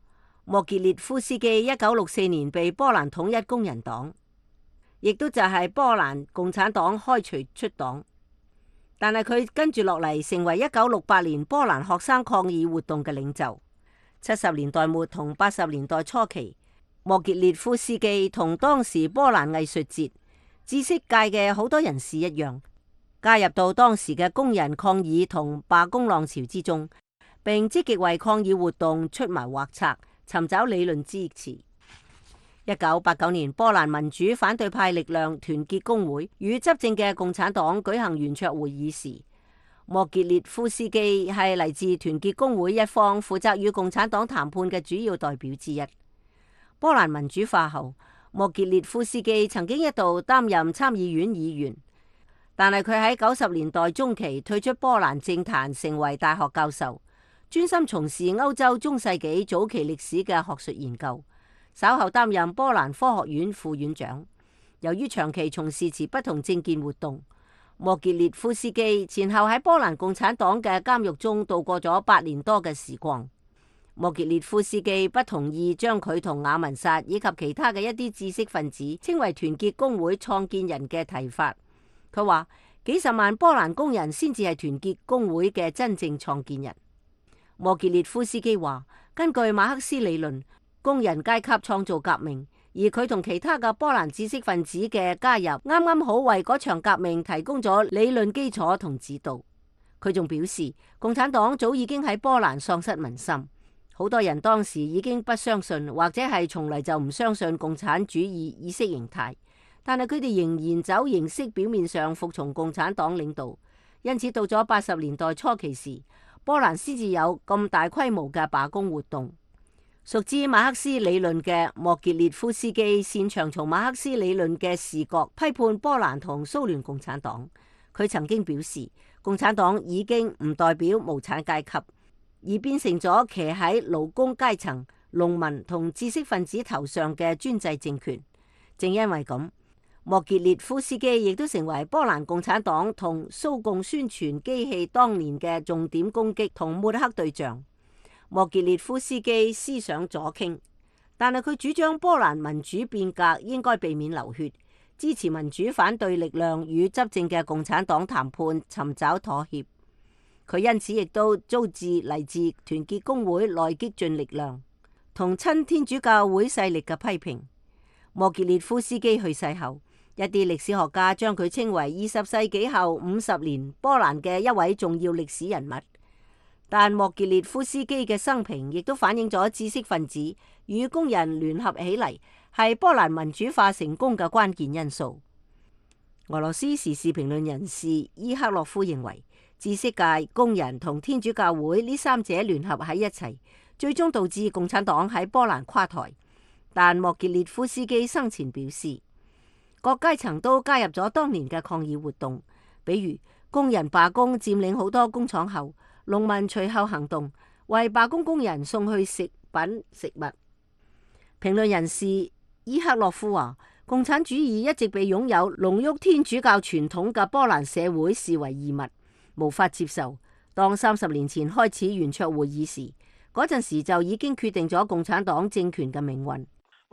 莫傑列夫斯基1964年被波蘭統一工人黨，亦都就係波蘭共產黨開除出黨。但係佢跟住落嚟成為1968年波蘭學生抗議活動嘅領袖。70年代末同80年代初期，莫傑列夫斯基同當時波蘭藝術節、知識界嘅好多人士一樣，加入到當時嘅工人抗議同罷工浪潮之中，並積極為抗議活動出謀劃策，尋找理論支持。1989年，波蘭民主反對派力量團結工會與執政嘅共產黨舉行圓桌會議時，莫傑列夫斯基係嚟自團結工會一方負責與共產黨談判嘅主要代表之一。波蘭民主化後，莫傑列夫斯基曾經一度擔任參議院議員，但係佢喺90年代中期退出波蘭政壇，成為大學教授，專心從事歐洲中世紀早期歷史嘅學術研究。稍後擔任波蘭科學院副院長。由於長期從事持不同政見活動，莫傑列夫斯基前後喺波蘭共產黨嘅監獄中度過咗8年多嘅時光。莫傑列夫斯基不同意將佢同雅文薩以及其他嘅一啲知識分子稱為團結工會創建人嘅提法。佢話幾十萬波蘭工人先至係團結工會嘅真正創建人。莫傑列夫斯基話，根據馬克思理論，工人階級創造革命，而佢同其他嘅波蘭知識分子嘅加入，啱啱好為嗰場革命提供咗理論基礎同指導。佢仲表示，共產黨早已經喺波蘭喪失民心，好多人當時已經不相信，或者係從嚟就唔相信共產主義意識形態，但係佢哋仍然走形式表面上服從共產黨領導。因此到咗80年代初期時，波蘭先至有咁大規模嘅罷工活動。熟知馬克思理論嘅莫傑列夫斯基擅長從馬克思理論嘅視角批判波蘭同蘇聯共產黨。佢曾經表示，共產黨已經唔代表無產階級，而變成咗騎喺勞工階層、農民同知識分子頭上嘅專制政權。正因為咁，莫傑列夫斯基亦都成為波蘭共產黨同蘇共宣傳機器當年嘅重點攻擊同抹黑對象。莫傑列夫斯基思想左傾，但係佢主張波蘭民主變革應該避免流血，支持民主反對力量與執政嘅共產黨談判，尋找妥協。佢因此亦都遭致嚟自團結工會內激進力量同親天主教會勢力嘅批評。莫傑列夫斯基去世後，一啲歷史學家將佢稱為20世紀後50年波蘭嘅一位重要歷史人物。但莫傑列夫斯基嘅生平亦都反映咗知識分子與工人聯合起嚟係波蘭民主化成功嘅關鍵因素。俄羅斯時事評論人士伊克洛夫認為，知識界、工人同天主教會呢三者聯合喺一齊，最終導致共產黨喺波蘭垮台。但莫傑列夫斯基生前表示，各階層都加入咗當年嘅抗議活動，比如工人罷工佔領好多工廠後，農民隨後行動，為罷工工人送去食物。評論人士伊克洛夫話，共產主義一直被擁有濃郁天主教傳統嘅波蘭社會視為異物，無法接受。當30年前開始圓桌會議時，嗰陣時就已經決定咗共產黨政權嘅命運。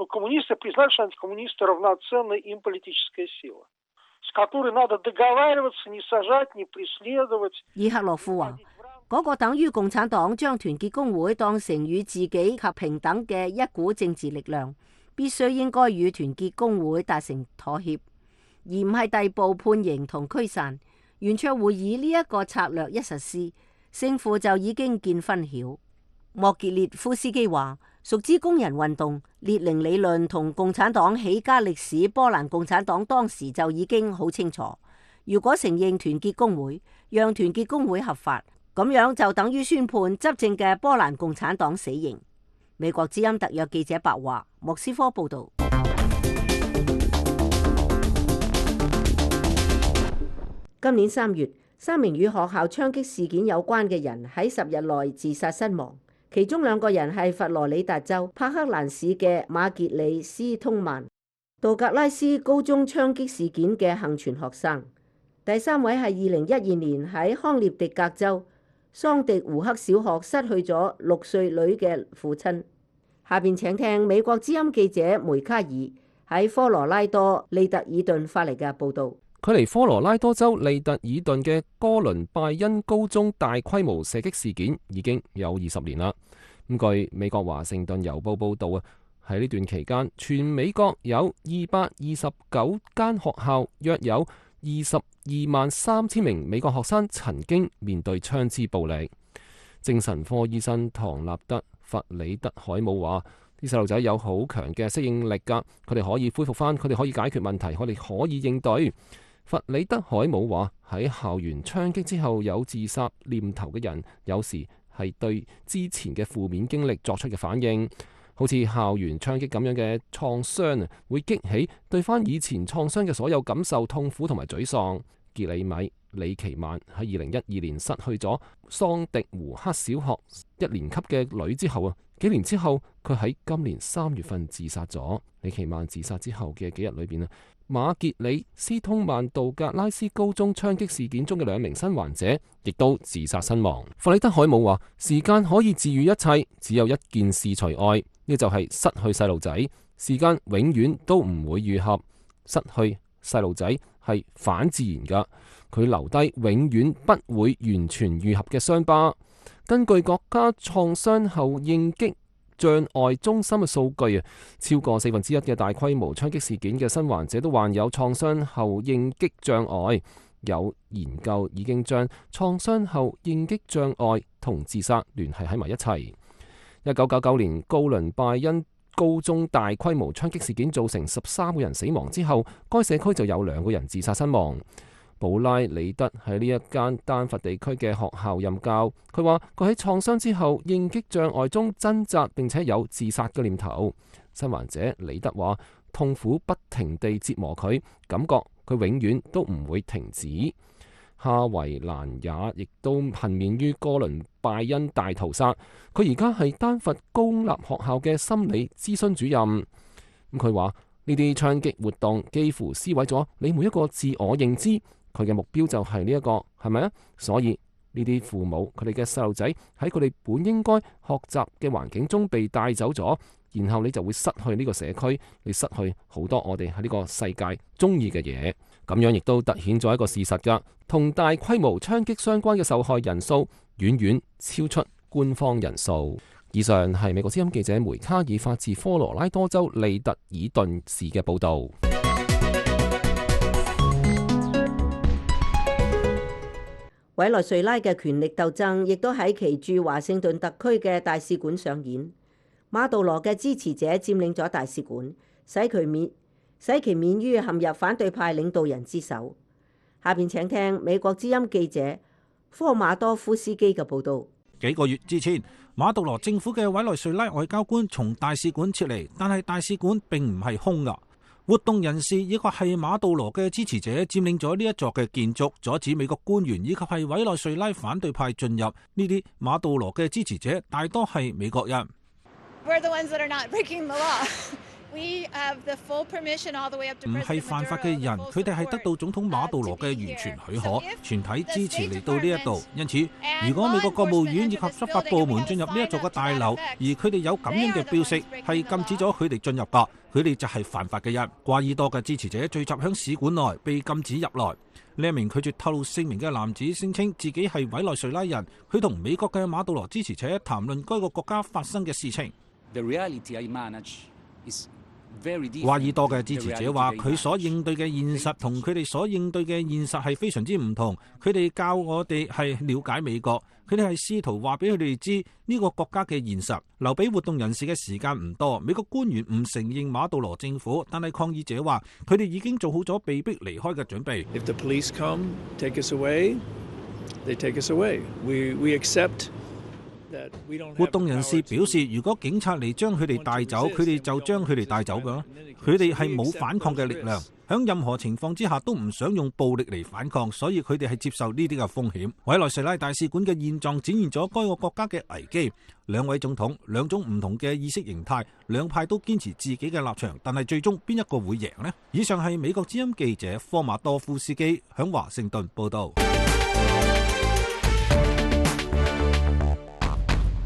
伊克洛夫話，嗰個等於共產黨將團結工會當成與自己及平等嘅一股政治力量，必須應該與團結工會達成妥協，而唔係逮捕判刑同驅散。圓桌會議呢一個策略一實施，勝負就已經見分曉。莫傑列夫斯基話，熟知工人運動、列寧理論同共產黨起家歷史，波蘭共產黨當時就已經好清楚。如果承認團結工會，讓團結工會合法，咁樣就等於宣判執政嘅波蘭共產黨死刑。美國之音特約記者白華，莫斯科報道。今年3月，3名與學校槍擊事件有關嘅人喺10日內自殺身亡，其中2個人係佛羅里達州帕克蘭市嘅馬傑里斯通曼，道格拉斯高中槍擊事件嘅幸存學生。第3位係2012年喺康涅狄格州桑迪胡克小學失去咗6歲女嘅父親。 下邊請聽美國之音記者梅卡爾喺科羅拉多利特爾頓發嚟嘅報導。 距離科羅拉多州利特爾頓嘅哥倫拜恩高中大規模射擊事件已經有20年啦。咁據美國華盛頓郵報報導啊，喺呢段期間，全美國有229間學校，約有223000名美國學生曾經面對槍支暴力。精神科醫生唐納德·弗里德海姆話：啲細路仔有好強嘅適應力㗎，佢哋可以恢復返，佢哋可以解決問題，佢哋可以應對。弗里德海姆話：喺校園槍擊之後有自殺念頭嘅人，有時係對之前嘅負面經歷作出嘅反應，好似校園槍擊咁樣嘅創傷會激起對翻以前創傷嘅所有感受、痛苦同埋沮喪。傑里米李奇曼喺2012年失去咗桑迪胡克小學1年級嘅女之後啊，幾年之後佢喺今年3月份自殺咗。李奇曼自殺之後嘅幾日裏邊啊，馬傑里斯通曼道格拉斯高中槍擊事件中嘅2名生還者亦都自殺身亡。弗里德海姆話：時間可以治愈一切，只有一件事除外，呢就係失去細路仔。時間永遠都唔會愈合，失去細路仔係反自然噶，佢留低永遠不會完全愈合嘅傷疤。根據國家創傷後應激障礙中心嘅數據啊，超過1/4嘅大規模槍擊事件嘅生還者都患有創傷後應激障礙。有研究已經將創傷後應激障礙同自殺聯繫喺埋一齊。1999年高倫拜恩高中大規模槍擊事件造成13個人死亡之後，該社區就有2個人自殺身亡。布拉里德喺呢一間丹佛地區嘅學校任教，佢話佢喺創傷之後應激障礙中掙扎，並且有自殺嘅念頭。生還者里德話痛苦不停地折磨佢，感覺佢永遠都唔會停止。哈維蘭也亦都幸免於哥倫拜恩大屠殺，佢而家係丹佛公立學校嘅心理諮詢主任。佢話呢啲槍擊活動幾乎撕毀咗你每一個自我認知，佢嘅目標就係呢一個，係咪啊？所以呢啲父母佢哋嘅細路仔喺佢哋本應該學習嘅環境中被帶走咗，然後你就會失去呢個社區，你失去好多我哋喺呢個世界中意嘅嘢。咁樣亦都凸顯咗一個事實㗎，同大規模槍擊相關嘅受害人數遠遠超出官方人數。以上係美國之音記者梅卡爾發自科羅拉多州利特爾頓市嘅報導。 委內瑞拉嘅權力鬥爭亦都喺其駐華盛頓特區嘅大使館上演。馬杜羅嘅支持者佔領咗大使館，使其免於陷入反對派領導人之手。下邊請聽美國之音記者科馬多夫斯基嘅報導。 幾個月之前，馬杜羅政府嘅委內瑞拉外交官從大使館撤離，但係大使館並唔係空㗎。活動人士以及係馬杜羅嘅支持者佔領咗呢一座嘅建築，阻止美國官員以及係委內瑞拉反對派進入。呢啲馬杜羅嘅支持者大多係美國人。唔係犯法嘅人，佢哋係得到總統馬杜羅嘅完全許可、全體支持嚟到呢一度。因此，如果美國國務院以及執法部門進入呢一座嘅大樓，而佢哋有咁樣嘅標識，係禁止咗佢哋進入㗎，佢哋就係犯法嘅人。瓜爾多嘅支持者聚集響使館內，被禁止入來。呢一名拒絕透露姓名嘅男子聲稱自己係委內瑞拉人，佢同美國嘅馬杜羅支持者談論該個國家發生嘅事情。瓜爾多嘅支持者話：佢所應對嘅現實同佢哋所應對嘅現實係非常之唔同。佢哋教我哋係了解美國，佢哋係試圖話俾佢哋知呢個國家嘅現實。留俾活動人士嘅時間唔多。美國官員唔承認馬杜羅政府，但係抗議者話佢哋已經做好咗被逼離開嘅準備。 If the police come, take us away, they take us away. We accept. 活動人士表示，如果警察嚟將佢哋帶走，佢哋就將佢哋帶走㗎。佢哋係冇反抗嘅力量，響任何情況之下都唔想用暴力嚟反抗，所以佢哋係接受呢啲嘅風險。委內瑞拉大使館嘅現狀展現咗該個國家嘅危機。兩位總統，兩種唔同嘅意識形態，兩派都堅持自己嘅立場，但係最終邊一個會贏呢？以上係美國之音記者科馬多夫斯基響華盛頓報道。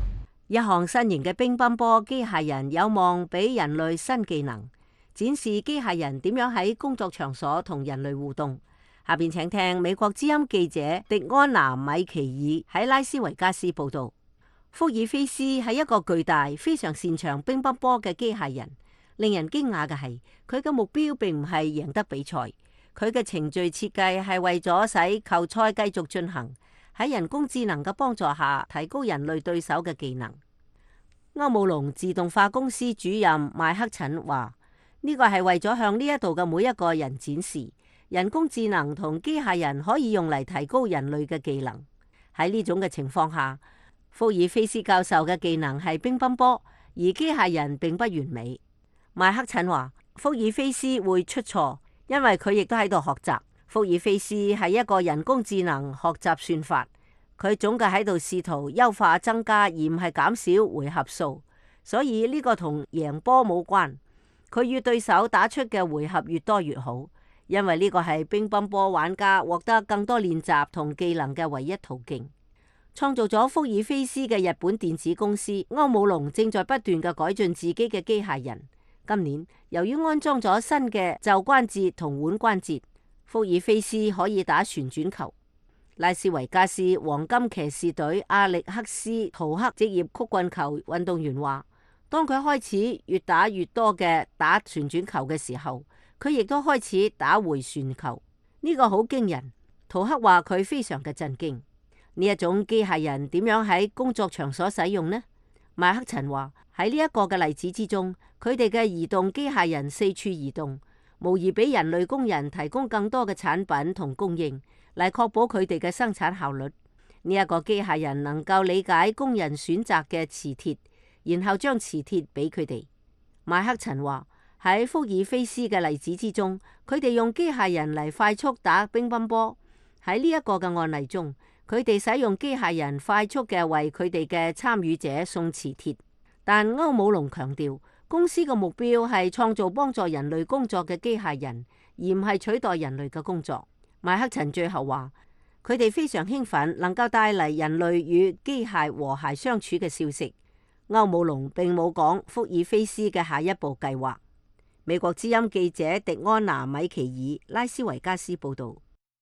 一項新型嘅乒乓波機械人有望俾人類新技能，展示機械人點樣喺工作場所同人類互動。下邊請聽美國之音記者迪安娜米奇爾喺拉斯維加斯報道。福爾菲斯係一個巨大、非常擅長乒乓波嘅機械人。令人驚訝嘅係，佢嘅目標並唔係贏得比賽，佢嘅程序設計係為咗使球賽繼續進行，喺人工智能嘅幫助下提高人類對手嘅技能。歐姆龍自動化公司主任邁克陳話：呢個係為咗向呢一度嘅每一個人展示，人工智能同機械人可以用嚟提高人類嘅技能。喺呢種嘅情況下，福爾菲斯教授嘅技能係乒乓波，而機械人並不完美。邁克陳話：福爾菲斯會出錯，因為佢亦都喺度學習。福爾菲斯係一個人工智能學習算法，佢總嘅喺度試圖優化增加，而唔係減少回合數。所以呢個同贏波冇關，佢與對手打出嘅回合越多越好，因為呢個係乒乓波玩家獲得更多練習同技能嘅唯一途徑。創造咗福爾菲斯嘅日本電子公司歐姆龍正在不斷嘅改進自己嘅機械人。今年由於安裝咗新嘅袖關節同腕關節，福爾菲斯可以打旋轉球。拉斯維加斯黃金騎士隊阿力克斯圖克職業曲棍球運動員話：當佢開始越打越多嘅打旋轉球嘅時候，佢亦都開始打回旋球。呢個好驚人。圖克話佢非常嘅震驚。呢一種機械人點樣喺工作場所使用呢？邁克陳話：喺呢一個嘅例子之中，佢哋嘅移動機械人四處移動，無疑俾人類工人提供更多嘅產品同供應，嚟確保佢哋嘅生產效率。呢一個機械人能夠理解工人選擇嘅磁鐵，然後將磁鐵俾佢哋。邁克陳話：喺福爾菲斯嘅例子之中，佢哋用機械人嚟快速打乒乓波。喺呢一個嘅案例中，佢哋使用機械人快速嘅為佢哋嘅參與者送磁鐵。但歐姆龍強調，公司嘅目標係創造幫助人類工作嘅機械人，而唔係取代人類嘅工作。邁克陳最後話：佢哋非常興奮能夠帶嚟人類與機械和諧相處嘅消息。歐姆龍並冇講福爾菲斯嘅下一步計劃。美國之音記者迪安娜米奇爾拉斯維加斯報道。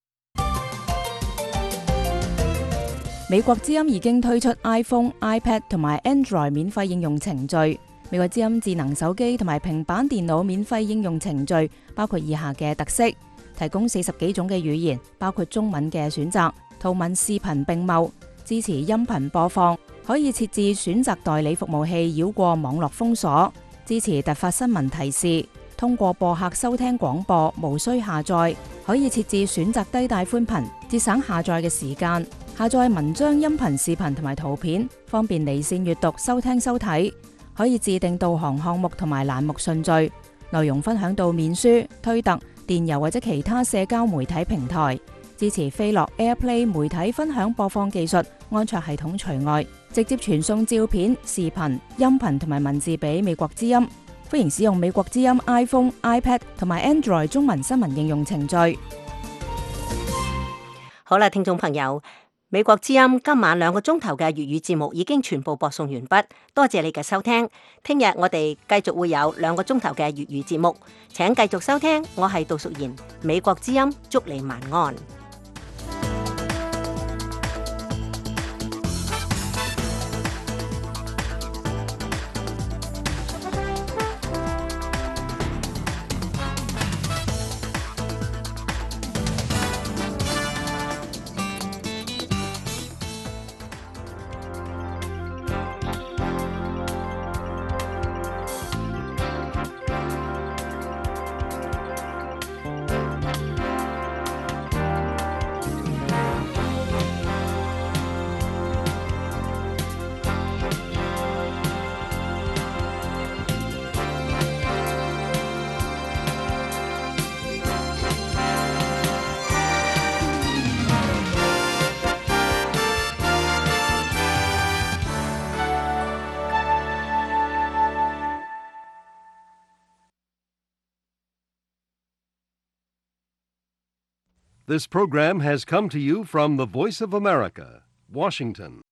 美國之音已經推出 iPhone、iPad 同埋 Android 免費應用程序。美國之音智能手機同埋平板電腦免費應用程序包括以下嘅特色：提供40幾種嘅語言，包括中文嘅選擇，圖文視頻並茂，支持音頻播放，可以設置選擇代理服務器繞過網絡封鎖，支持突發新聞提示，通過播客收聽廣播，無需下載，可以設置選擇低帶寬頻，節省下載嘅時間。下載文章、音頻、視頻同埋圖片，方便離線閱讀、收聽收睇。可以自定導航項目同埋欄目順序，內容分享到面書、推特、電郵或者其他社交媒體平台。支持飛樂 AirPlay 媒體分享播放技術，安卓系統除外。直接傳送照片、視頻、音頻同埋文字俾美國之音。歡迎使用美國之音 iPhone、iPad 同埋 Android 中文新聞應用程序。 好啦，聽眾朋友。美國之音今晚2個鐘頭嘅粵語節目已經全部播送完畢，多謝你嘅收聽。聽日我哋繼續會有2個鐘頭嘅粵語節目，請繼續收聽。我係杜淑賢，美國之音，祝你晚安。 This program has come to you from the Voice of America, Washington.